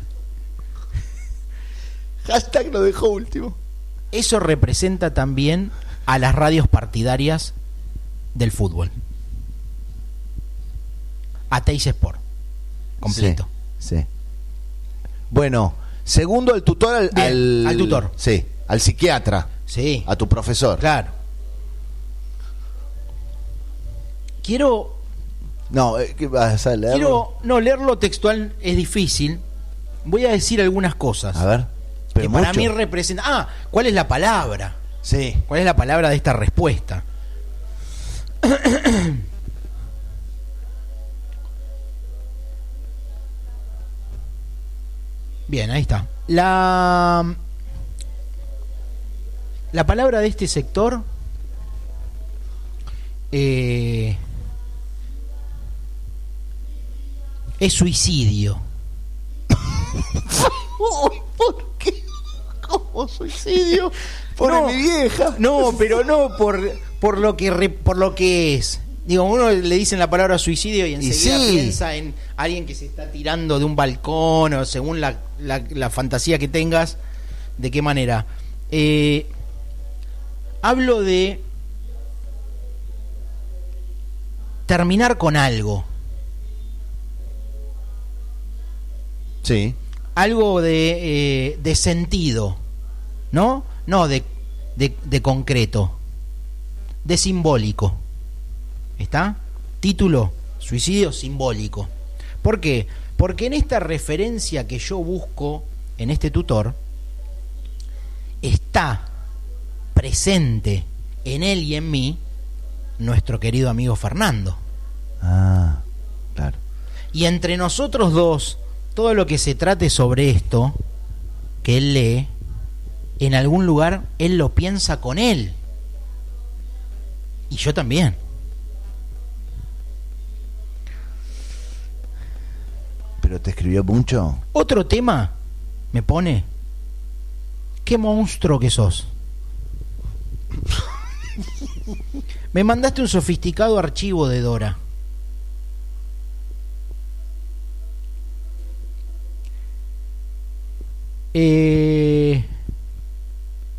Hashtag lo dejó último. Eso representa también a las radios partidarias del fútbol. A Teis Sport. Completo. Sí, sí. Bueno, segundo el tutor al, Bien, al, al tutor. Sí, al psiquiatra, Sí. a tu profesor. Claro. Quiero No, eh, ¿qué vas a leer? quiero no leerlo textual es difícil. Voy a decir algunas cosas. A ver. Que Pero para mucho. mí representa. Ah, ¿cuál es la palabra? Sí. ¿Cuál es la palabra de esta respuesta? Bien, ahí está. La la palabra de este sector eh, es suicidio. Uy, ¿por qué? ¿Cómo suicidio? Por No, mi vieja. No, pero no por por lo que re- por lo que es. Digo, uno le dicen la palabra suicidio y enseguida sí. piensa en alguien que se está tirando de un balcón o según la, la, la fantasía que tengas, de qué manera. Eh, hablo de terminar con algo. Sí. Algo de, eh, de sentido, ¿no? No de, de, de concreto, de simbólico. ¿Está? Título, suicidio simbólico. ¿Por qué? Porque en esta referencia que yo busco en este tutor, está presente en él y en mí nuestro querido amigo Fernando. Ah, claro. Y entre nosotros dos, todo lo que se trate sobre esto, que él lee, en algún lugar él lo piensa con él. Y yo también. ¿Pero te escribió mucho? Otro tema me pone, qué monstruo que sos. Me mandaste un sofisticado archivo de Dora. Eh,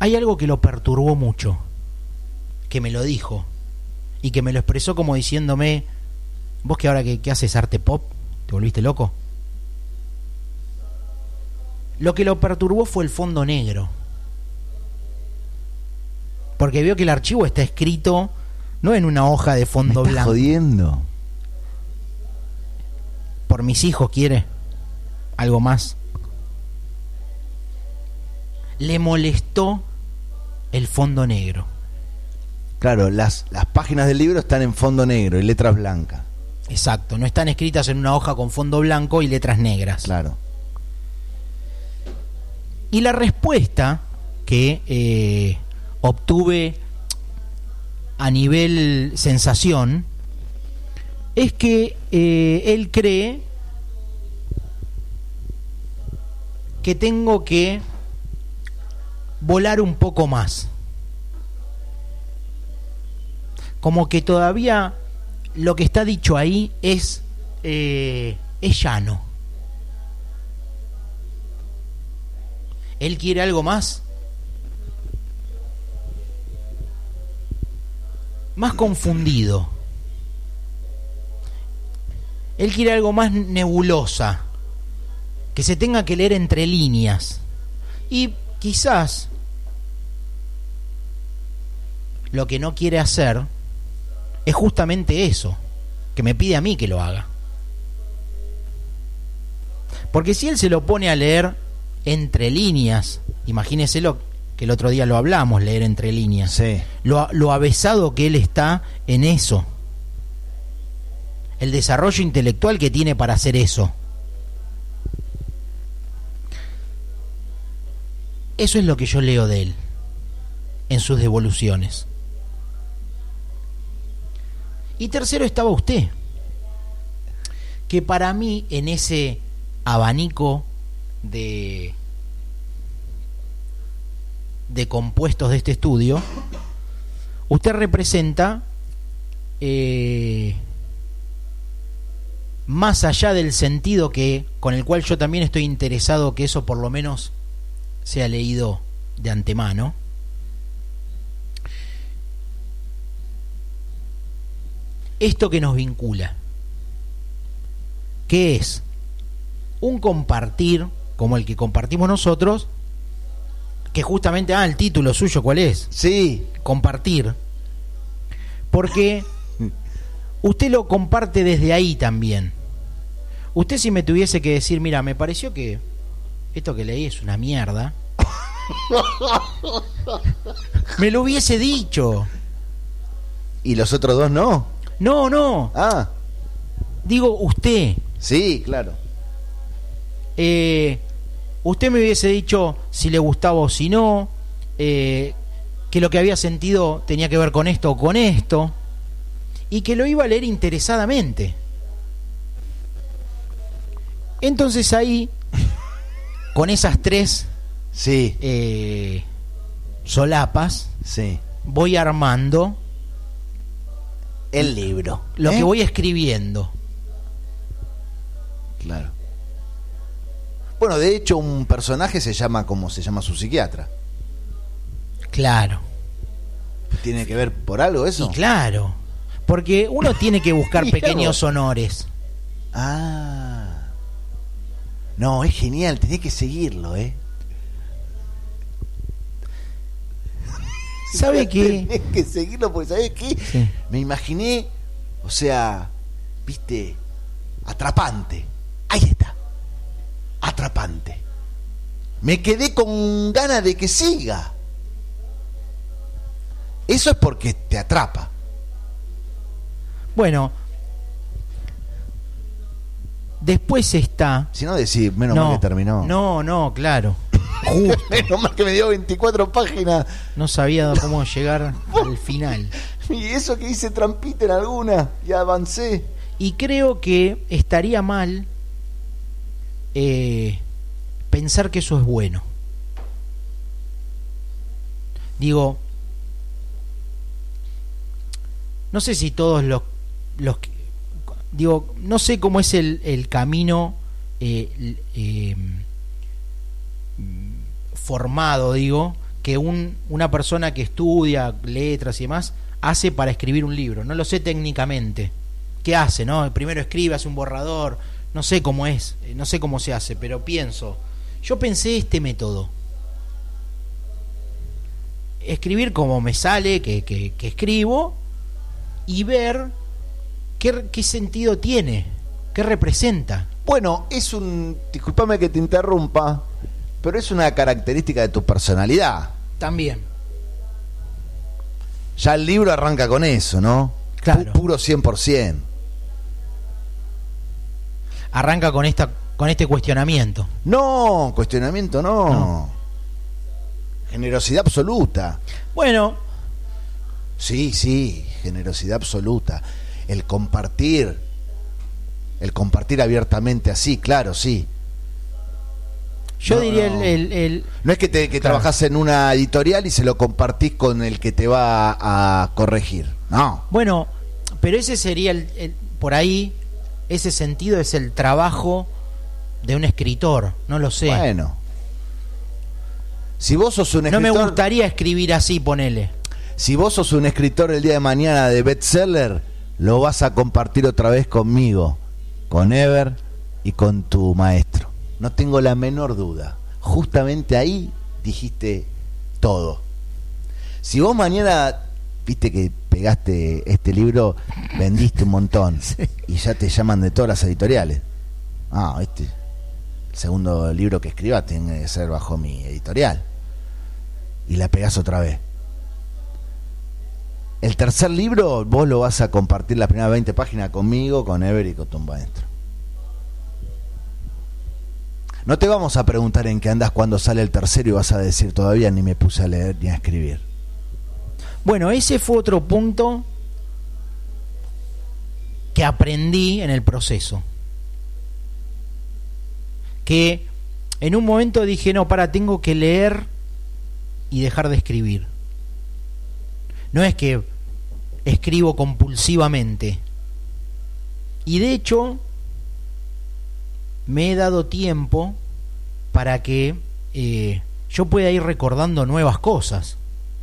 hay algo que lo perturbó mucho, que me lo dijo y que me lo expresó como diciéndome: vos que ahora que, que haces arte pop, ¿te volviste loco? Lo que lo perturbó fue el fondo negro, porque vio que el archivo está escrito no en una hoja de fondo ¿Me estás blanco. jodiendo? Por mis hijos quiere algo más. Le molestó el fondo negro. Claro, las, las páginas del libro están en fondo negro y letras blancas. Exacto, no están escritas en una hoja con fondo blanco y letras negras. Claro. Y la respuesta que eh, obtuve a nivel sensación es que eh, él cree que tengo que volar un poco más. Como que todavía lo que está dicho ahí es, eh, es llano. Él quiere algo más. Más confundido. Él quiere algo más nebulosa, que se tenga que leer entre líneas. Y quizás lo que no quiere hacer es justamente eso, que me pide a mí que lo haga. Porque si él se lo pone a leer entre líneas, imagínese lo que el otro día lo hablamos, leer entre líneas, Sí. lo, lo avesado que él está en eso, el desarrollo intelectual que tiene para hacer eso. Eso es lo que yo leo de él en sus devoluciones. Y tercero estaba usted, que para mí en ese abanico de de compuestos de este estudio, usted representa eh, más allá del sentido que con el cual yo también estoy interesado que eso por lo menos sea leído de antemano. Esto que nos vincula, que es un compartir como el que compartimos nosotros, que justamente, ah, el título suyo, ¿cuál es? Sí. Compartir. Porque usted lo comparte desde ahí también. Usted, si me tuviese que decir, mira, me pareció que esto que leí es una mierda, me lo hubiese dicho. ¿Y los otros dos no? No, no. Ah, Digo, usted. sí, claro. Eh, usted me hubiese dicho si le gustaba o si no, eh, que lo que había sentido tenía que ver con esto o con esto, y que lo iba a leer interesadamente. Entonces ahí, con esas tres Sí, eh, solapas, sí. voy armando El libro. lo ¿Eh? que voy escribiendo. Claro. Bueno, de hecho, un personaje se llama como se llama su psiquiatra. Claro. ¿Tiene que ver por algo eso? Y claro, porque uno tiene que buscar Mirá pequeños vos. honores. Ah. No, es genial, tenés que seguirlo, ¿eh? ¿Sabe qué? Tenés que seguirlo porque, ¿sabés qué? Sí. Me imaginé, o sea, viste, atrapante. Ahí está. Atrapante. Me quedé con ganas de que siga. Eso es porque te atrapa. Bueno, después está... Si no, decís, menos mal que terminó. No, no, claro. Justo. Menos mal que me dio veinticuatro páginas. No sabía cómo llegar al final. Y eso que hice trampita en alguna, ya avancé. Y creo que estaría mal eh, pensar que eso es bueno. Digo, no sé si todos los, los que- digo, no sé cómo es el, el camino eh, eh, formado, digo, que un, una persona que estudia letras y demás hace para escribir un libro. No lo sé técnicamente. ¿Qué hace, no? Primero escribe, hace un borrador. No sé cómo es, no sé cómo se hace, pero pienso. Yo pensé este método. Escribir como me sale, que, que, que escribo, y ver qué, qué sentido tiene, qué representa. Bueno, es un... Discúlpame que te interrumpa, pero es una característica de tu personalidad. También. Ya el libro arranca con eso, ¿no? Claro. Puro cien por ciento. Arranca con esta con este cuestionamiento. No, cuestionamiento no. no. Generosidad absoluta. Bueno. Sí, sí, generosidad absoluta. El compartir, el compartir abiertamente así, claro, sí. Yo no, diría no. El, el, el... No es que, te, que claro. trabajás en una editorial y se lo compartís con el que te va a corregir. No. Bueno, pero ese sería el, el por ahí, ese sentido es el trabajo de un escritor, no lo sé. Bueno. Si vos sos un escritor... No me gustaría escribir así, ponele. Si vos sos un escritor el día de mañana de bestseller, lo vas a compartir otra vez conmigo, con Ever y con tu maestro. No tengo la menor duda. Justamente ahí dijiste todo. Si vos mañana, viste que pegaste este libro, vendiste un montón, sí, y ya te llaman de todas las editoriales. Ah, este, el segundo libro que escriba tiene que ser bajo mi editorial. Y la pegás otra vez. El tercer libro vos lo vas a compartir las primeras veinte páginas conmigo, con Ever y con tu maestro. No te vamos a preguntar en qué andas cuando sale el tercero y vas a decir todavía ni me puse a leer ni a escribir. Bueno, ese fue otro punto que aprendí en el proceso. Que en un momento dije, no, para, tengo que leer y dejar de escribir. No es que escribo compulsivamente. Y de hecho, me he dado tiempo para que eh, yo pueda ir recordando nuevas cosas.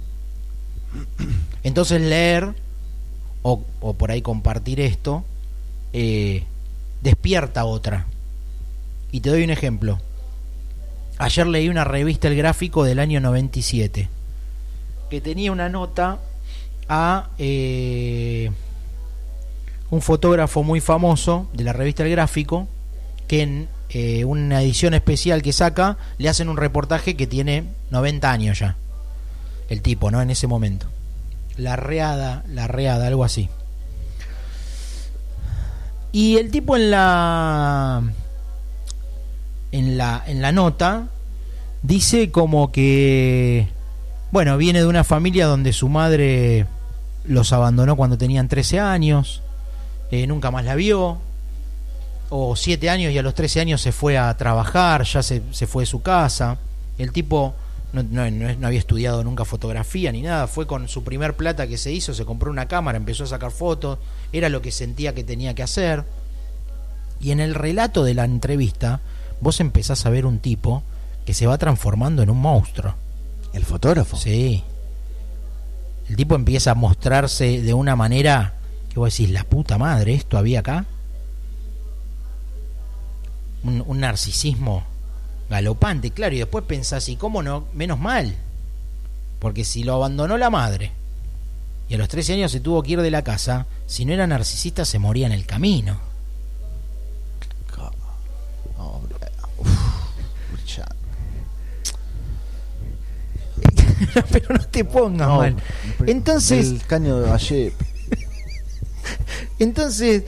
Entonces leer o, o por ahí compartir esto eh, despierta otra. Y te doy un ejemplo. Ayer leí una revista El Gráfico del año noventa y siete que tenía una nota a eh, un fotógrafo muy famoso de la revista El Gráfico, que en eh, una edición especial que saca le hacen un reportaje que tiene noventa años ya, el tipo, ¿no? En ese momento. La reada, la reada, algo así. Y el tipo en la en la en la nota dice como que, bueno, viene de una familia donde su madre los abandonó cuando tenían trece años, eh, nunca más la vio, o siete años, y a los trece años se fue a trabajar, ya se, se fue de su casa. El tipo no, no, no, no había estudiado nunca fotografía ni nada, fue con su primer plata que se hizo, se compró una cámara, empezó a sacar fotos, era lo que sentía que tenía que hacer. Y en el relato de la entrevista vos empezás a ver un tipo que se va transformando en un monstruo. ¿El fotógrafo? Sí. El tipo empieza a mostrarse de una manera que vos decís, la puta madre, ¿esto había acá? Un, un narcisismo galopante, claro, y después pensás, ¿y cómo no? Menos mal, porque si lo abandonó la madre y a los trece años se tuvo que ir de la casa, si no era narcisista se moría en el camino. Pero no te pongas no, mal. Entonces, el caño de ayer. Entonces,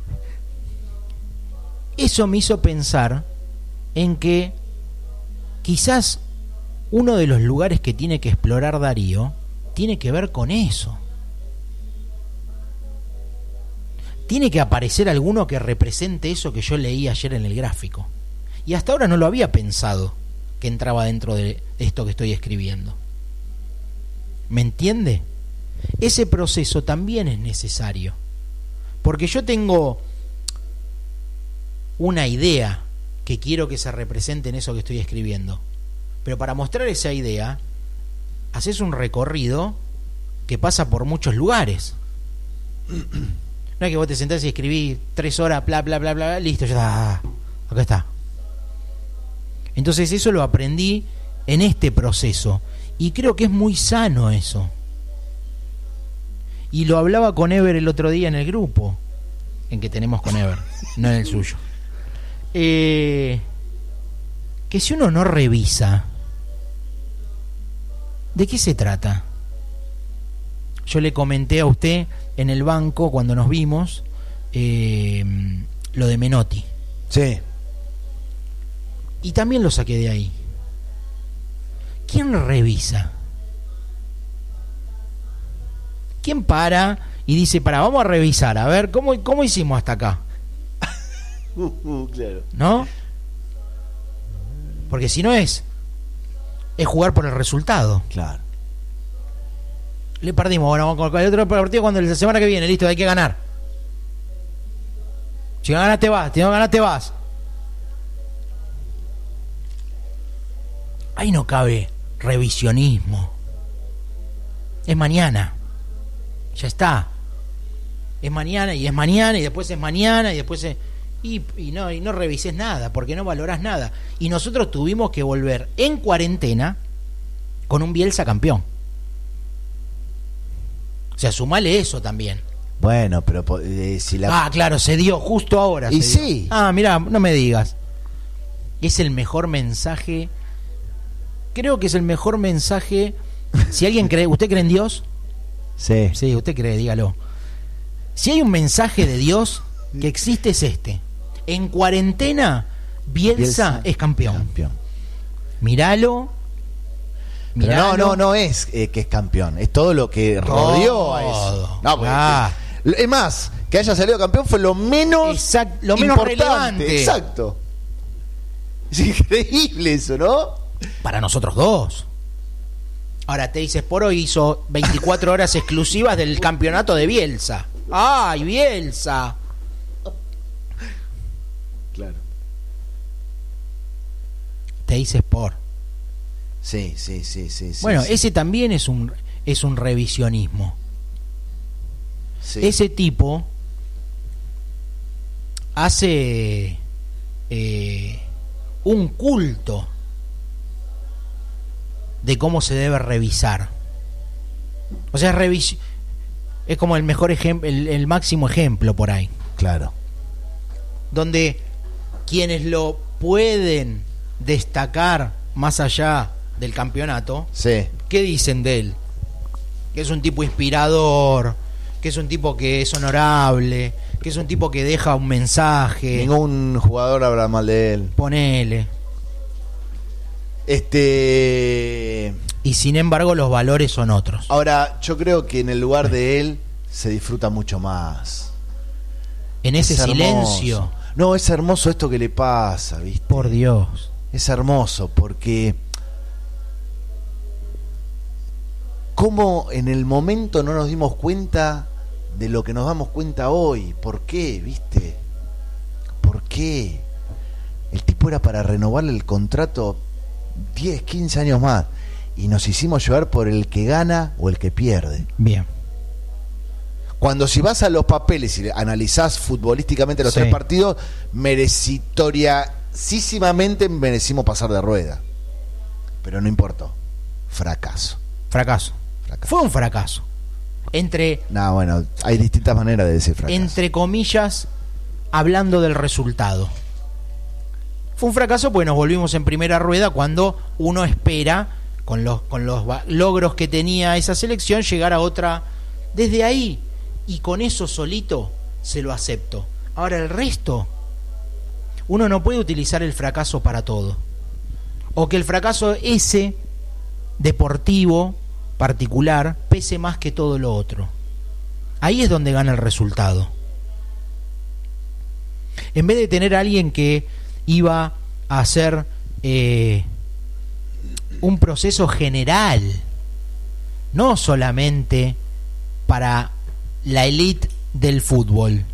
eso me hizo pensar en que quizás uno de los lugares que tiene que explorar Darío tiene que ver con eso. Tiene que aparecer alguno que represente eso que yo leí ayer en El Gráfico. Y hasta ahora no lo había pensado que entraba dentro de esto que estoy escribiendo. ¿Me entiende? Ese proceso también es necesario. Porque yo tengo una idea que quiero que se represente en eso que estoy escribiendo. Pero para mostrar esa idea, haces un recorrido que pasa por muchos lugares. No es que vos te sentás y escribís tres horas, bla, bla, bla, bla, listo, ya está, acá está. Entonces eso lo aprendí en este proceso y creo que es muy sano eso. Y lo hablaba con Ever el otro día en el grupo en que tenemos con Ever, no en el suyo. Eh, que si uno no revisa, ¿de qué se trata? Yo le comenté a usted en el banco cuando nos vimos eh, lo de Menotti. Sí. Y también lo saqué de ahí. ¿Quién revisa? ¿Quién para y dice, para, vamos a revisar, a ver, ¿cómo, cómo hicimos hasta acá? Uh, uh, claro. ¿No? Porque si no es, es jugar por el resultado. Claro. Le perdimos, bueno, vamos con el otro partido cuando la semana que viene, listo, hay que ganar. Si no ganas te vas, si no ganas te vas. Ahí no cabe revisionismo. Es mañana. Ya está. Es mañana y es mañana y después es mañana y después es... Y, y no y no revises nada porque no valorás nada. Y nosotros tuvimos que volver en cuarentena con un Bielsa campeón. O sea, sumale eso también. Bueno, pero eh, si la... Ah, claro, se dio justo ahora. Y se dio. sí. Ah, mira, no me digas. Es el mejor mensaje. Creo que es el mejor mensaje. Si alguien cree, ¿usted cree en Dios? Sí. Sí, usted cree, dígalo. Si hay un mensaje de Dios que existe es este. En cuarentena, Bielsa, Bielsa es campeón. campeón. Míralo. Pero no, no, no es eh, que es campeón. Es todo lo que rodeó todo. A eso. No, pues, ah. es, es más, que haya salido campeón fue lo menos Exacto, lo menos importante. Relevante. Exacto. Es increíble eso, ¿no? Para nosotros dos. Ahora Teis Sport hizo veinticuatro horas exclusivas del campeonato de Bielsa. ¡Ay, Bielsa! Claro. Teis Sport. Sí, sí, sí, sí. Bueno, sí. ese también es un es un revisionismo. Sí. Ese tipo hace eh, un culto de cómo se debe revisar. O sea, revis- es como el mejor ejemplo, el, el máximo ejemplo por ahí. Claro. Donde quienes lo pueden destacar más allá del campeonato, sí. ¿Qué dicen de él? Que es un tipo inspirador, que es un tipo que es honorable, que es un tipo que deja un mensaje. Ningún jugador habla mal de él. Ponele. Este... Y sin embargo los valores son otros. Ahora, yo creo que en el lugar de él se disfruta mucho más. En ese silencio. No, es hermoso esto que le pasa, ¿viste? Por Dios. Es hermoso porque... ¿Cómo en el momento no nos dimos cuenta de lo que nos damos cuenta hoy? ¿Por qué, viste? ¿Por qué? El tipo era para renovarle el contrato diez, quince años más y nos hicimos llevar por el que gana o el que pierde. Bien. Cuando si vas a los papeles y analizás futbolísticamente los sí. tres partidos, merecitoriasísimamente merecimos pasar de rueda. Pero no importó. Fracaso. Fracaso. Fracaso. Fue un fracaso. Entre... No, bueno, hay distintas maneras de decir fracaso. Entre comillas, hablando del resultado. Fue un fracaso porque nos volvimos en primera rueda cuando uno espera, con los, con los logros que tenía esa selección, llegar a otra desde ahí. Y con eso solito se lo acepto. Ahora el resto, uno no puede utilizar el fracaso para todo. O que el fracaso ese, deportivo, particular, pese más que todo lo otro. Ahí es donde gana el resultado. En vez de tener a alguien que iba a hacer eh, un proceso general, no solamente para la élite del fútbol,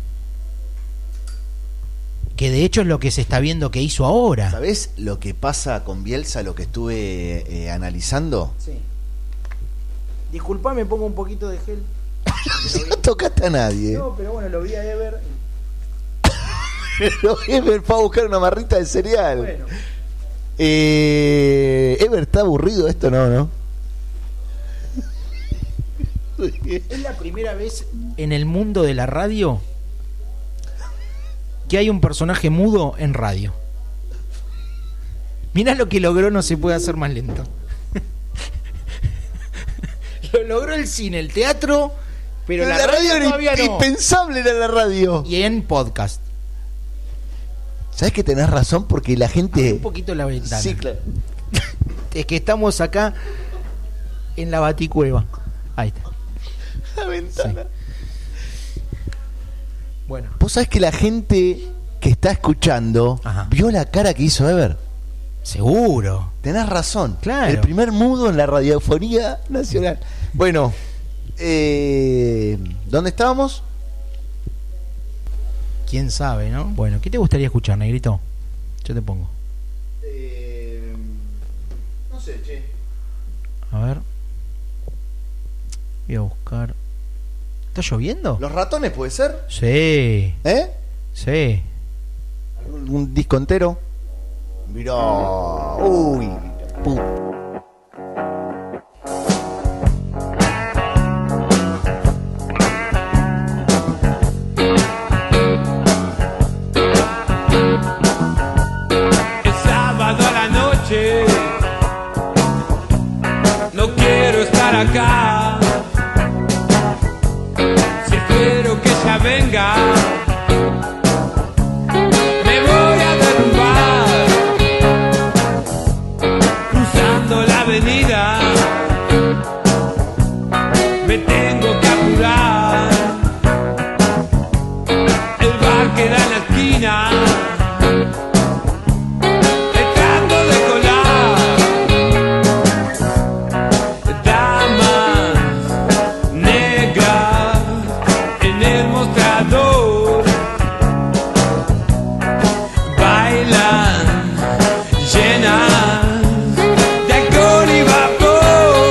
que de hecho es lo que se está viendo que hizo ahora. ¿Sabés lo que pasa con Bielsa, lo que estuve eh, analizando? Sí. Disculpame, pongo un poquito de gel. Si no tocaste a nadie. No, pero bueno, lo vi a Ever. Pero Ever fue a buscar una marrita de cereal. Bueno. Eh, Ever, ¿está aburrido esto? No, ¿no? Es la primera vez en el mundo de la radio que hay un personaje mudo en radio. Mirá lo que logró, no se puede hacer más lento. Lo logró el cine, el teatro, pero, pero la, la radio, radio todavía no. Impensable era la radio. Y en podcast. ¿Sabes que tenés razón? Porque la gente... Abre un poquito la ventana. Sí, claro. Es que estamos acá en la baticueva. Ahí está. La ventana. Sí. Bueno. ¿Vos sabés que la gente que está escuchando Ajá. vio la cara que hizo Ever? Seguro. Tenés razón. Claro. El primer mudo en la radiofonía nacional. Bueno, eh, ¿dónde estábamos? ¿Quién sabe, no? Bueno, ¿qué te gustaría escuchar, Negrito? Yo te pongo. Eh, no sé, che. A ver. Voy a buscar. ¿Está lloviendo? ¿Los Ratones puede ser? Sí. ¿Eh? Sí. ¿Un, un disco entero? Mirá. Uy, puta. Es sábado a la noche. No quiero estar acá. Si espero que ella venga, me voy a derrumbar. Cruzando la avenida, me tengo que apurar. El bar queda en la esquina. Me trato de colar. Damas negras en el mostrador bailan llenas de alcohol y vapor.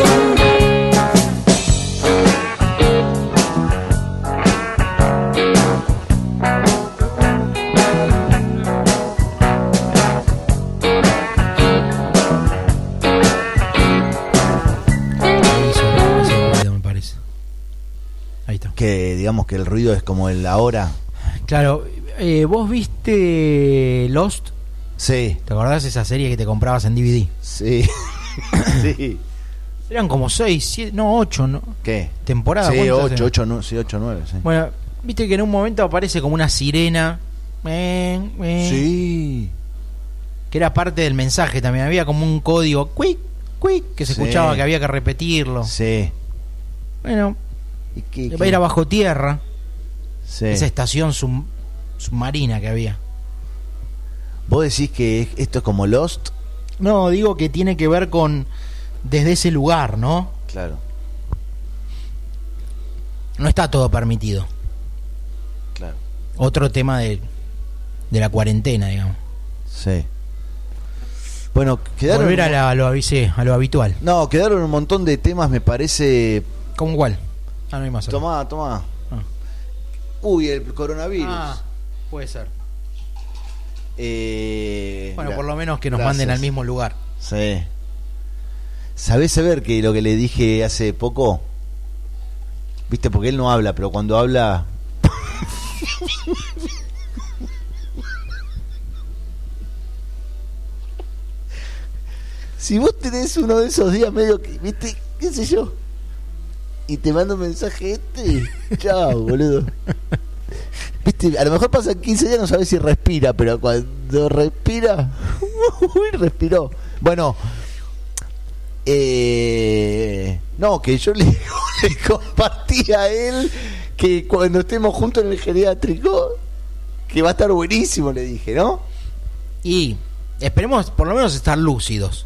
Me parece. Ahí está. Que digamos que el ruido es como el ahora. Claro, eh, ¿vos viste Lost? Sí, ¿Te acordás de esa serie que te comprabas en D V D? sí. Sí. Eran como seis, siete, no, ocho, ¿no? ¿Qué? ¿Temporada? Sí, ¿Cuántas ocho, eran? ocho, no, sí, ocho, nueve, sí. Bueno, viste que en un momento aparece como una sirena. eh, eh, Sí. Que era parte del mensaje también. Había como un código, quick, quick, que se Sí. escuchaba que había que repetirlo. Sí. Bueno, ¿Y qué, era qué? bajo tierra. Sí. Esa estación sub- submarina que había. ¿Vos decís que esto es como Lost? No, digo que tiene que ver con desde ese lugar, ¿no? Claro. No está todo permitido. Claro. Otro tema de, de la cuarentena, digamos. Sí. Bueno, quedaron... Volver a, la- a lo, avisé, a lo habitual. No, quedaron un montón de temas, me parece... ¿Cómo cuál? Ah, no hay más. Tomá, tomá. Ah. Uy, el coronavirus. Ah, puede ser. Eh, Bueno, gra- por lo menos que nos gracias. manden al mismo lugar. Sí. ¿Sabés saber que lo que le dije hace poco? ¿Viste? Porque él no habla, pero cuando habla... Si vos tenés uno de esos días medio que, ¿viste? ¿Qué sé yo? Y te mando un mensaje este, chao, boludo. ¿Viste? A lo mejor pasan quince días, no sabes si respira, pero cuando respira, uy, respiró. Bueno, eh, no, que yo le, le compartí a él que cuando estemos juntos en el geriátrico, que va a estar buenísimo, le dije, ¿no? Y esperemos por lo menos estar lúcidos.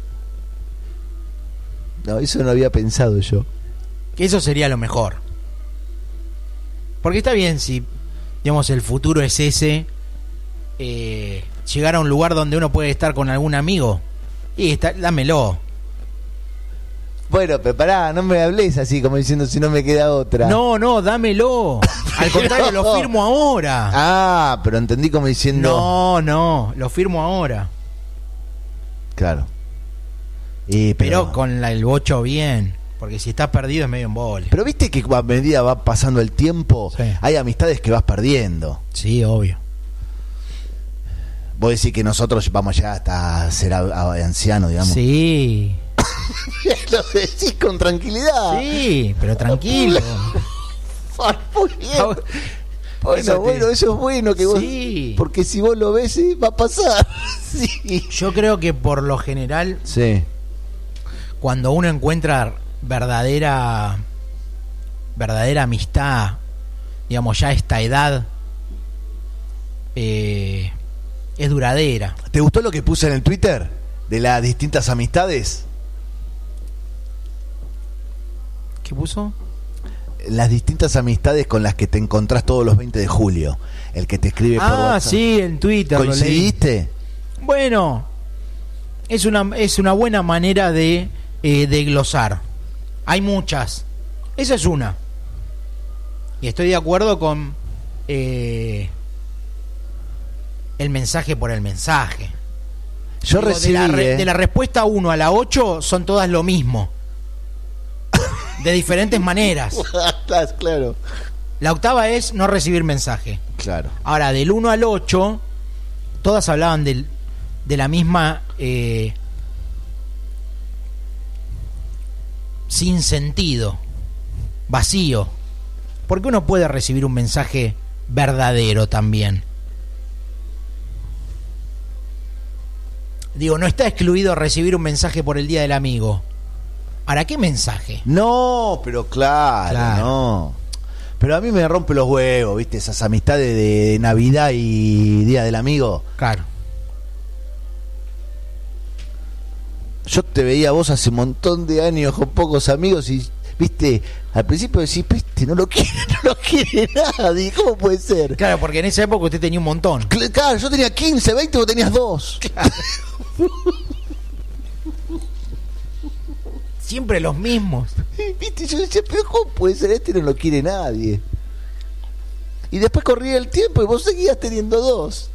No, eso no había pensado yo. Que eso sería lo mejor. Porque está bien si, digamos, el futuro es ese, eh, llegar a un lugar donde uno puede estar con algún amigo, y está, dámelo. Bueno, pero pará, no me hables así como diciendo si no me queda otra. No, no, dámelo. Al contrario, No. lo firmo ahora. Ah, pero entendí como diciendo... No, no, lo firmo ahora. Claro. Y, pero, Pero con la- el bocho bien. Porque si estás perdido es medio embole. pero viste que a medida va pasando el tiempo, Sí. hay amistades que vas perdiendo. Sí, obvio. Vos decís que nosotros vamos ya hasta ser a- a- ancianos, digamos. Sí. Lo decís con tranquilidad. Sí, pero tranquilo. Muy bien. Eso Bueno, te- bueno, eso es bueno que vos... Sí. Porque si vos lo ves, sí, va a pasar. Sí. Yo creo que por lo general, Sí. cuando uno encuentra verdadera verdadera amistad, digamos, ya a esta edad, eh, es duradera. ¿Te gustó lo que puse en el Twitter? De las distintas amistades. ¿Qué puso? Las distintas amistades con las que te encontrás todos los veinte de julio. El que te escribe por Ah, WhatsApp. sí, en Twitter lo leí. ¿Coincidiste? Bueno, es una, es una buena manera de, eh, de glosar. Hay muchas. Esa es una. Y estoy de acuerdo con eh, el mensaje por el mensaje. Yo Digo, recibí... de, la re- eh, de la respuesta uno a la ocho son todas lo mismo. De diferentes maneras. claro. La octava es no recibir mensaje. Claro. Ahora, del uno al ocho, todas hablaban del, de la misma eh, sin sentido, vacío. Porque uno puede recibir un mensaje verdadero también. Digo, no está excluido recibir un mensaje por el Día del Amigo. ¿Para qué mensaje? No, pero claro, Claro. no. Pero a mí me rompe los huevos, ¿viste? Esas amistades de Navidad y Día del Amigo. Claro. Yo te veía a vos hace un montón de años con pocos amigos y, ¿viste? Al principio decís, ¿viste? No lo quiere, no lo quiere nadie. ¿Cómo puede ser? Claro, porque en esa época usted tenía un montón. Cl- Claro, yo tenía quince, veinte, vos tenías dos. Siempre los mismos. ¿Viste? Yo decía, pero ¿cómo puede ser? Este no lo quiere nadie. Y después corría el tiempo y vos seguías teniendo dos.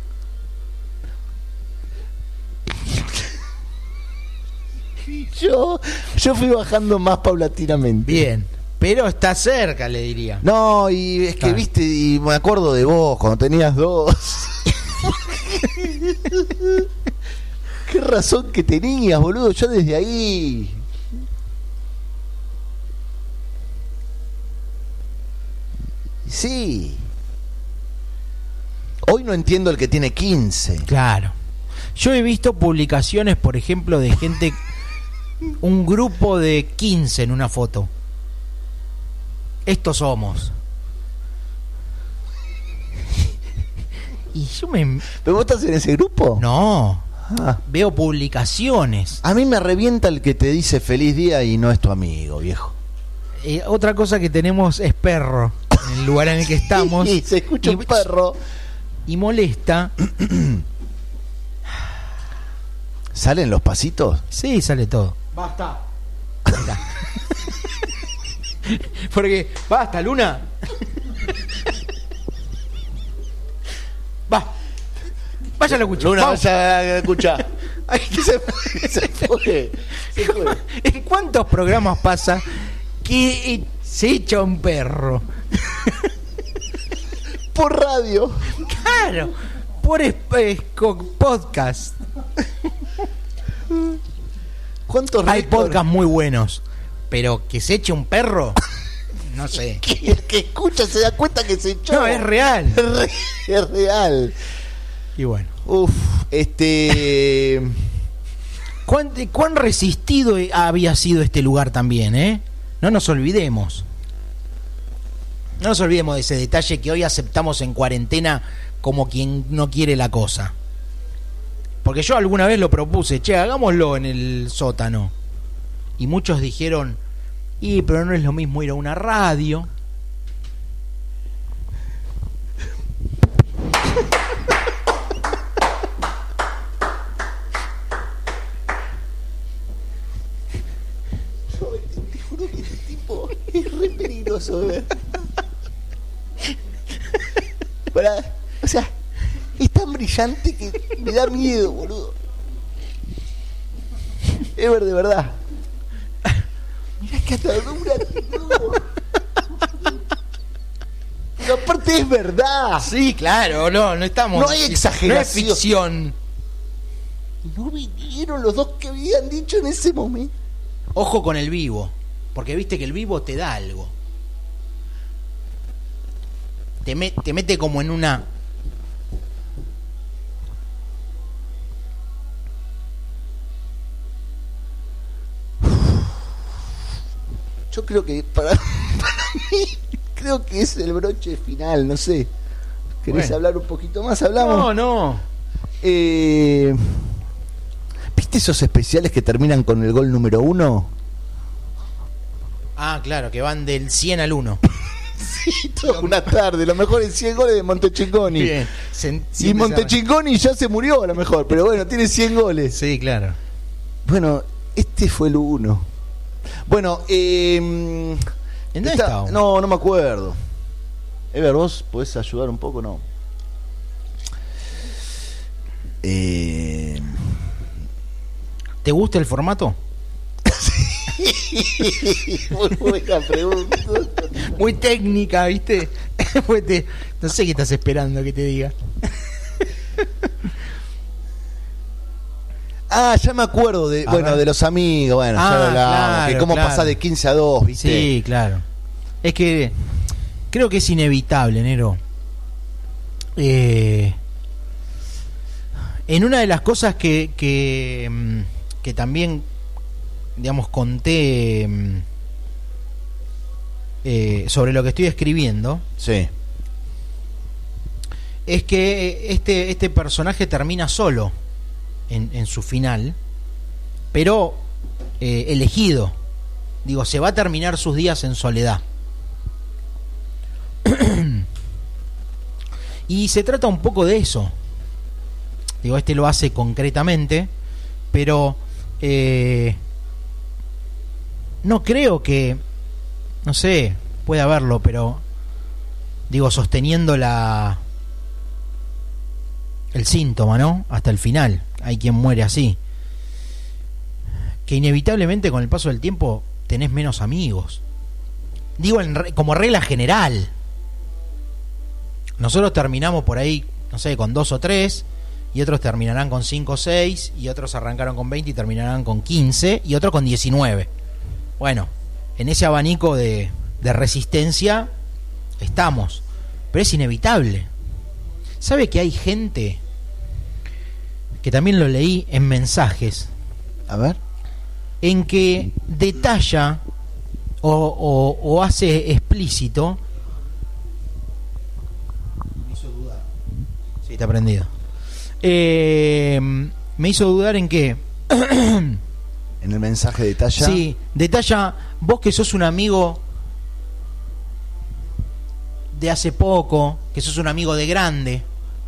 Y yo, yo fui bajando más paulatinamente. Bien. Pero está cerca, le diría. No, y es que, Claro. viste, y me acuerdo de vos cuando tenías dos. Qué razón que tenías, boludo. Yo desde ahí... Sí. Hoy no entiendo el que tiene quince. Claro. Yo he visto publicaciones, por ejemplo, de gente, un grupo de quince en una foto. Estos somos. Y yo me... ¿Pero vos estás en ese grupo? No. Ah. Veo publicaciones. A mí me revienta el que te dice feliz día y no es tu amigo, viejo. Eh, otra cosa que tenemos es perro. En el lugar en el que estamos. Y se escucha Y- un perro. Y molesta. ¿Salen los pasitos? Sí, sale todo. Basta. Basta. Porque, basta, Luna. Va. Vaya a la cucha. Luna, Vamos. vaya a escuchar. Ay, Se fue, se fue. Se fue. ¿En cuántos programas pasa que eh, se echa un perro? Por radio. Claro, por espe- podcast. ¿Cuántos Hay récords? podcasts muy buenos, pero que se eche un perro, no sé. Que el que escucha se da cuenta que se echó. No, es real. Es re- es real. Y bueno, Uf, este... ¿cuán, cuán resistido había sido este lugar también, eh? No nos olvidemos. No nos olvidemos de ese detalle que hoy aceptamos en cuarentena como quien no quiere la cosa. Porque yo alguna vez lo propuse, che, hagámoslo en el sótano. Y muchos dijeron, y pero no es lo mismo ir a una radio. juro que este tipo es re peligroso de ver. Para, o sea, es tan brillante que me da miedo, boludo. Ever, de verdad. Mirá que atadura, no. Pero aparte es verdad. Sí, claro, no, no estamos. No hay exageración. No es ficción. No vinieron los dos que habían dicho en ese momento. Ojo con el vivo, porque viste que el vivo te da algo. Te, me, te mete como en una... Yo creo que para, para mí, creo que es el broche final, no sé. ¿Querés Bueno. hablar un poquito más? ¿Hablamos? No, no. Eh, ¿Viste esos especiales que terminan con el gol número uno? Ah, claro, que van del cien al uno. Sí, toda una tarde. Lo mejor es cien goles de Montechingoni. Bien. Se, Y Montechingoni ya se murió a lo mejor, pero bueno, tiene cien goles. Sí, claro. Bueno, este fue el uno. Bueno, eh, ¿En dónde está- está? no, no me acuerdo. Ever, ¿vos podés ayudar un poco? No. Eh, ¿Te gusta el formato? muy buena pregunta. Muy técnica, ¿viste? Pues te- no sé qué estás esperando que te diga. Ah, ya me acuerdo de, A bueno, ver. de los amigos, bueno, Ah, ya lo hablábamos, claro, que cómo claro. pasar de quince a dos, ¿viste? Sí, claro. Es que creo que es inevitable, Nero. Eh, en una de las cosas que, que, mm, que también, digamos, conté mm, eh, sobre lo que estoy escribiendo, Sí. es que este, este personaje termina solo en, en su final, pero eh, elegido. Digo, se va a terminar sus días en soledad. Y se trata un poco de eso. Digo, este lo hace concretamente, pero eh, no creo que, no sé, puede haberlo, pero digo, sosteniendo la el síntoma, ¿no? Hasta el final. Hay quien muere así. Que inevitablemente con el paso del tiempo tenés menos amigos. Digo, en re- como regla general. Nosotros terminamos por ahí, no sé, con dos o tres, y otros terminarán con cinco o seis, y otros arrancaron con veinte y terminarán con quince, y otros con diecinueve. Bueno, en ese abanico de, de resistencia estamos. Pero es inevitable. ¿Sabe que hay gente, que también lo leí en mensajes, A ver. en que detalla o, o, o hace explícito? Me hizo dudar. Sí, está prendido. Eh, me hizo dudar en que En el mensaje detalla. sí, detalla, vos que sos un amigo de hace poco, que sos un amigo de grande.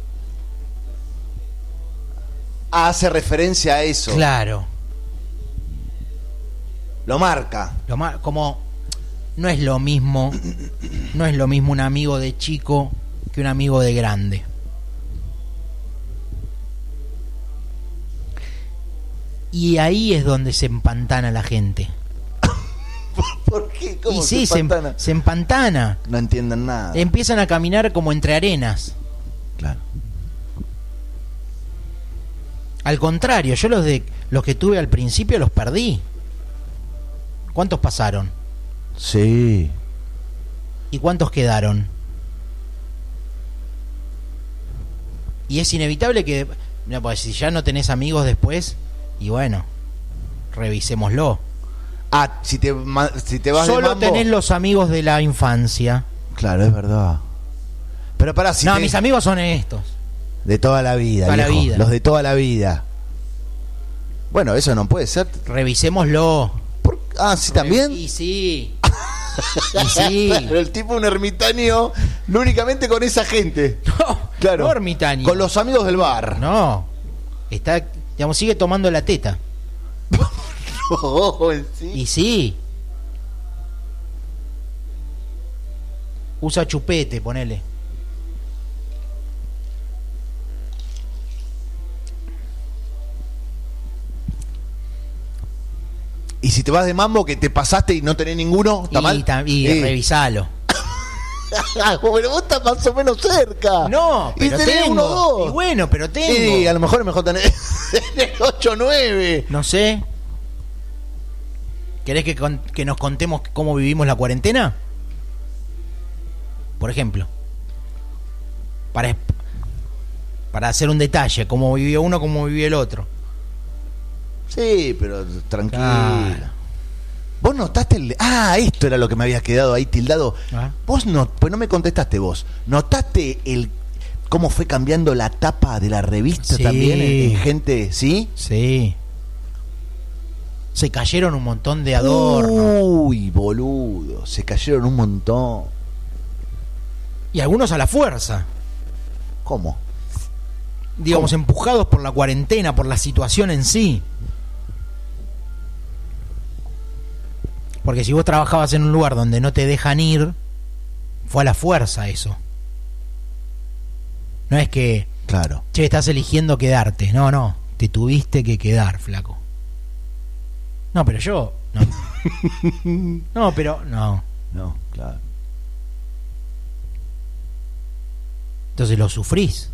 Ah, hace referencia a eso. Claro. Lo marca. Lo más, como no es lo mismo, no es lo mismo un amigo de chico que un amigo de grande. Y ahí es donde se empantana la gente. ¿Por qué? ¿Cómo Y sí, se se, em- empantana? se empantana. No entienden nada. Empiezan a caminar como entre arenas. Claro. Al contrario, yo los de los que tuve al principio los perdí. ¿Cuántos pasaron? Sí. ¿Y cuántos quedaron? Y es inevitable que, mira, pues si ya no tenés amigos después, y bueno, revisémoslo. Ah, si te, ma- si te vas de Solo mambo. tenés los amigos de la infancia. Claro, es verdad. Pero pará, si no, te- mis amigos son estos. de toda la vida, Toda la viejo. vida. Los de toda la vida. Bueno, eso no puede ser. Revisémoslo. ¿Por- Ah, sí, también. Y sí. Y sí. Claro, el tipo un ermitaño, no únicamente con esa gente. No, Claro. no ermitaño. Con los amigos del bar. No. Está, digamos, sigue tomando la teta. No, sí. Y sí. usa chupete, ponele. Y si te vas de mambo que te pasaste y no tenés ninguno, ¿está y, mal? ta- y Eh. revisalo. Pero vos estás más o menos cerca. No, Y pero tenés tengo. uno o dos. Y bueno, pero tengo. Sí, a lo mejor es mejor tener ocho o nueve. No sé. ¿Querés que, con- que nos contemos cómo vivimos la cuarentena? Por ejemplo. Para, es- para hacer un detalle, cómo vivió uno, cómo vivió el otro. Sí, pero tranquilo. Claro. Vos notaste el... Ah, esto era lo que me había quedado ahí tildado. Ah. Vos no... Pues no me contestaste vos. ¿Notaste el... cómo fue cambiando la tapa de la revista Sí. también en, en gente? ¿Sí? Sí. Se cayeron un montón de adornos. Uy, boludo. Se cayeron un montón. Y algunos a la fuerza. ¿Cómo? Digamos, ¿Cómo? empujados por la cuarentena, por la situación en sí. Porque si vos trabajabas en un lugar donde no te dejan ir, fue a la fuerza eso. No es que, Claro. che, estás eligiendo quedarte. No, no, te tuviste que quedar, flaco. No, pero yo... No, no pero... No. No, claro. Entonces lo sufrís.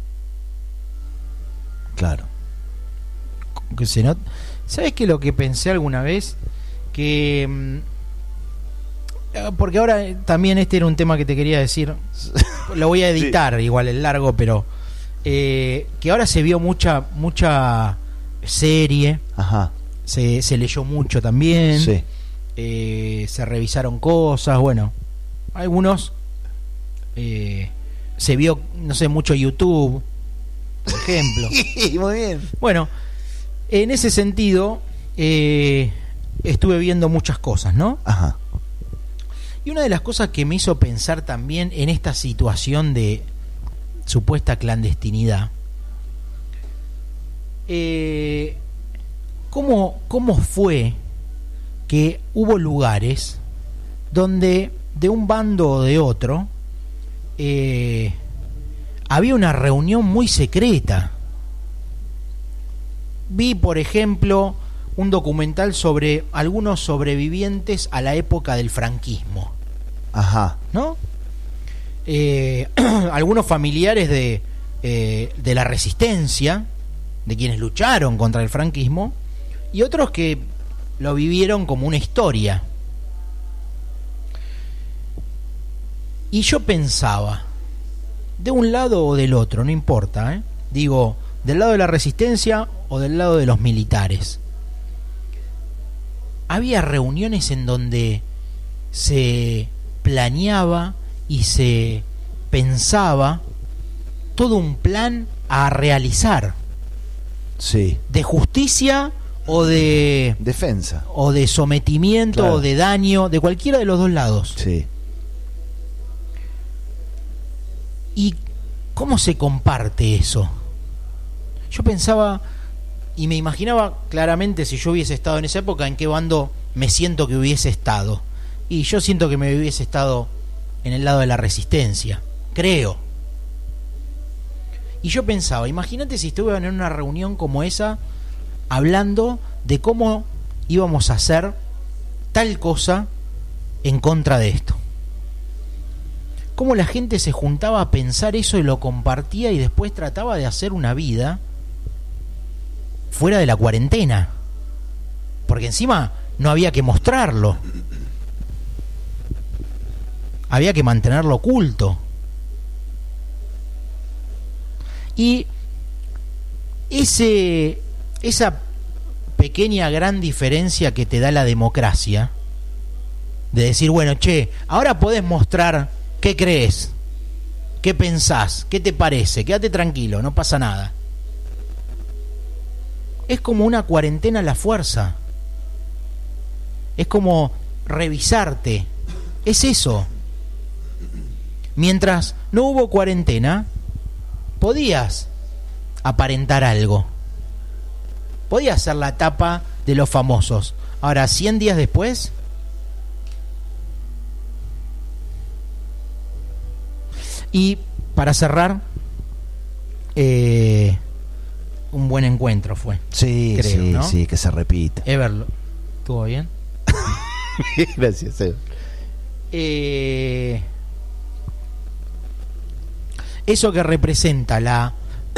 Claro. Que se not... ¿Sabes qué lo que pensé alguna vez? Que... mm, eh, porque ahora eh, también este era un tema que te quería decir. Lo voy a editar, igual el largo, pero... eh, que ahora se vio mucha mucha serie, Ajá. se, se leyó mucho también, Sí. eh, se revisaron cosas, bueno, algunos eh, se vio, no sé, mucho YouTube, por ejemplo. Muy bien. Bueno, en ese sentido eh, estuve viendo muchas cosas, ¿no? Ajá. Y una de las cosas que me hizo pensar también en esta situación de supuesta clandestinidad, eh, ¿cómo, cómo fue que hubo lugares donde de un bando o de otro eh, había una reunión muy secreta? Vi, por ejemplo, un documental sobre algunos sobrevivientes a la época del franquismo, Ajá. ¿no? Eh, algunos familiares de, eh, de la resistencia, de quienes lucharon contra el franquismo, y otros que lo vivieron como una historia. Y yo pensaba, de un lado o del otro, no importa, ¿eh? Digo, del lado de la resistencia o del lado de los militares, había reuniones en donde se planeaba y se pensaba todo un plan a realizar, Sí. de justicia o de Defensa. o de sometimiento, Claro. o de daño, de cualquiera de los dos lados. Sí. ¿Y cómo se comparte eso? Yo pensaba y me imaginaba claramente, si yo hubiese estado en esa época, en qué bando me siento que hubiese estado. Y yo siento que me hubiese estado en el lado de la resistencia, creo. Y yo pensaba, imagínate si estuve en una reunión como esa, hablando de cómo íbamos a hacer tal cosa en contra de esto. Cómo la gente se juntaba a pensar eso y lo compartía y después trataba de hacer una vida fuera de la cuarentena. Porque encima no había que mostrarlo. Había que mantenerlo oculto. Y ese, esa pequeña gran diferencia que te da la democracia, de decir, bueno, che, ahora podés mostrar qué crees, qué pensás, qué te parece, quédate tranquilo, no pasa nada. Es como una cuarentena a la fuerza. Es como revisarte. Es eso. Mientras no hubo cuarentena, podías aparentar algo. Podías ser la tapa de los famosos. Ahora, cien días después, Y para cerrar, eh, un buen encuentro fue. Sí, creo, sí, ¿no? sí, que se repita. Ever, ¿estuvo bien? Gracias, Ever. Eh, eso que representa la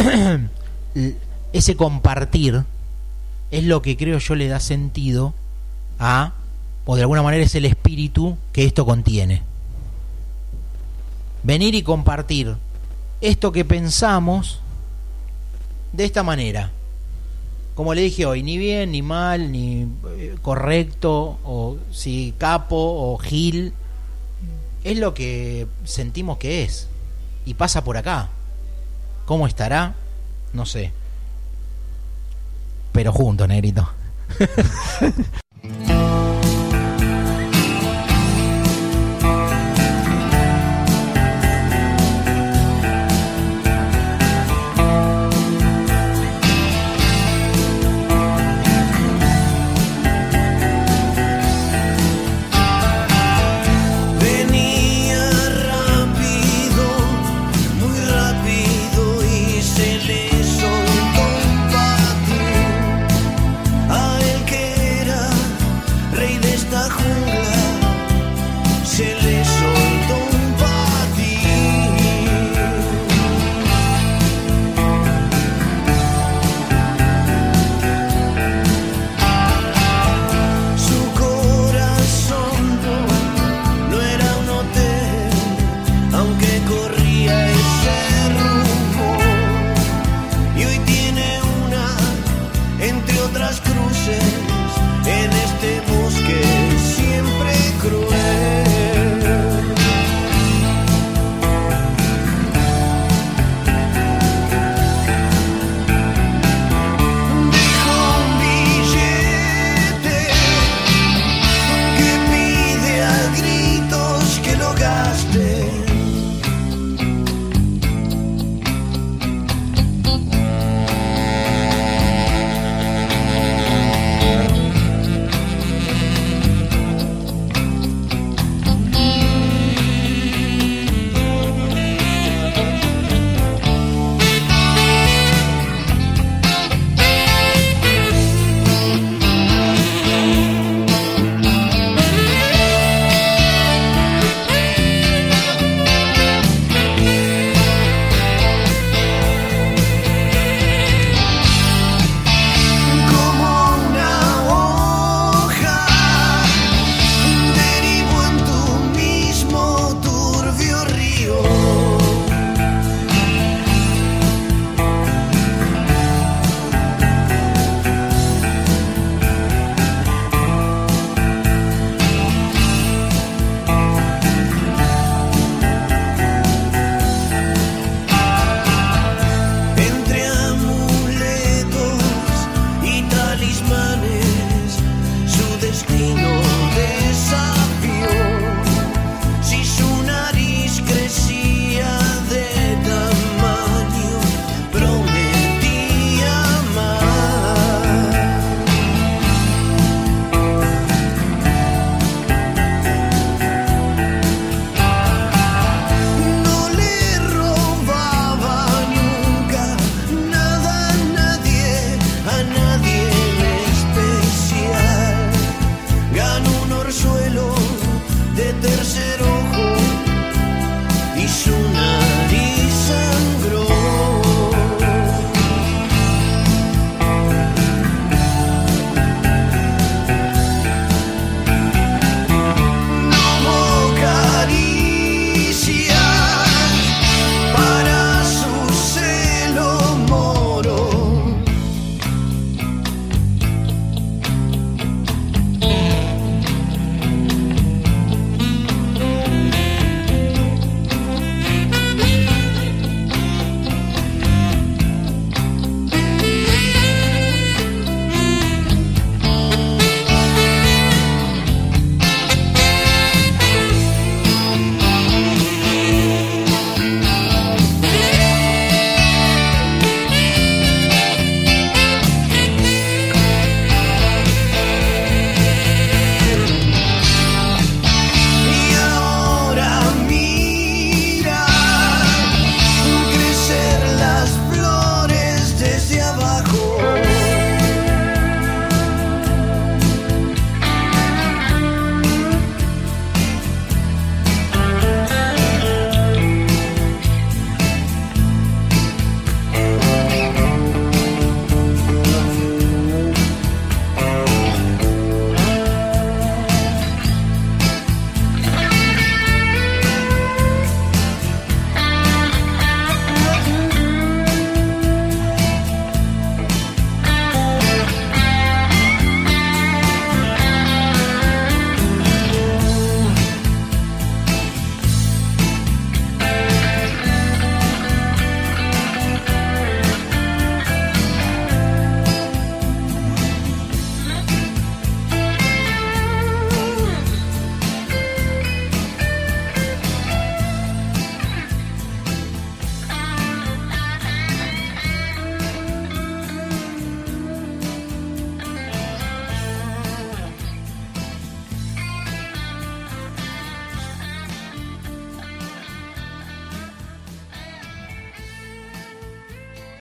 ese compartir es lo que creo yo le da sentido a, o de alguna manera es el espíritu que esto contiene. Venir y compartir esto que pensamos de esta manera, como le dije hoy, ni bien, ni mal, ni eh, correcto, o si capo o gil, es lo que sentimos que es, y pasa por acá. ¿Cómo estará? No sé, pero juntos, negrito.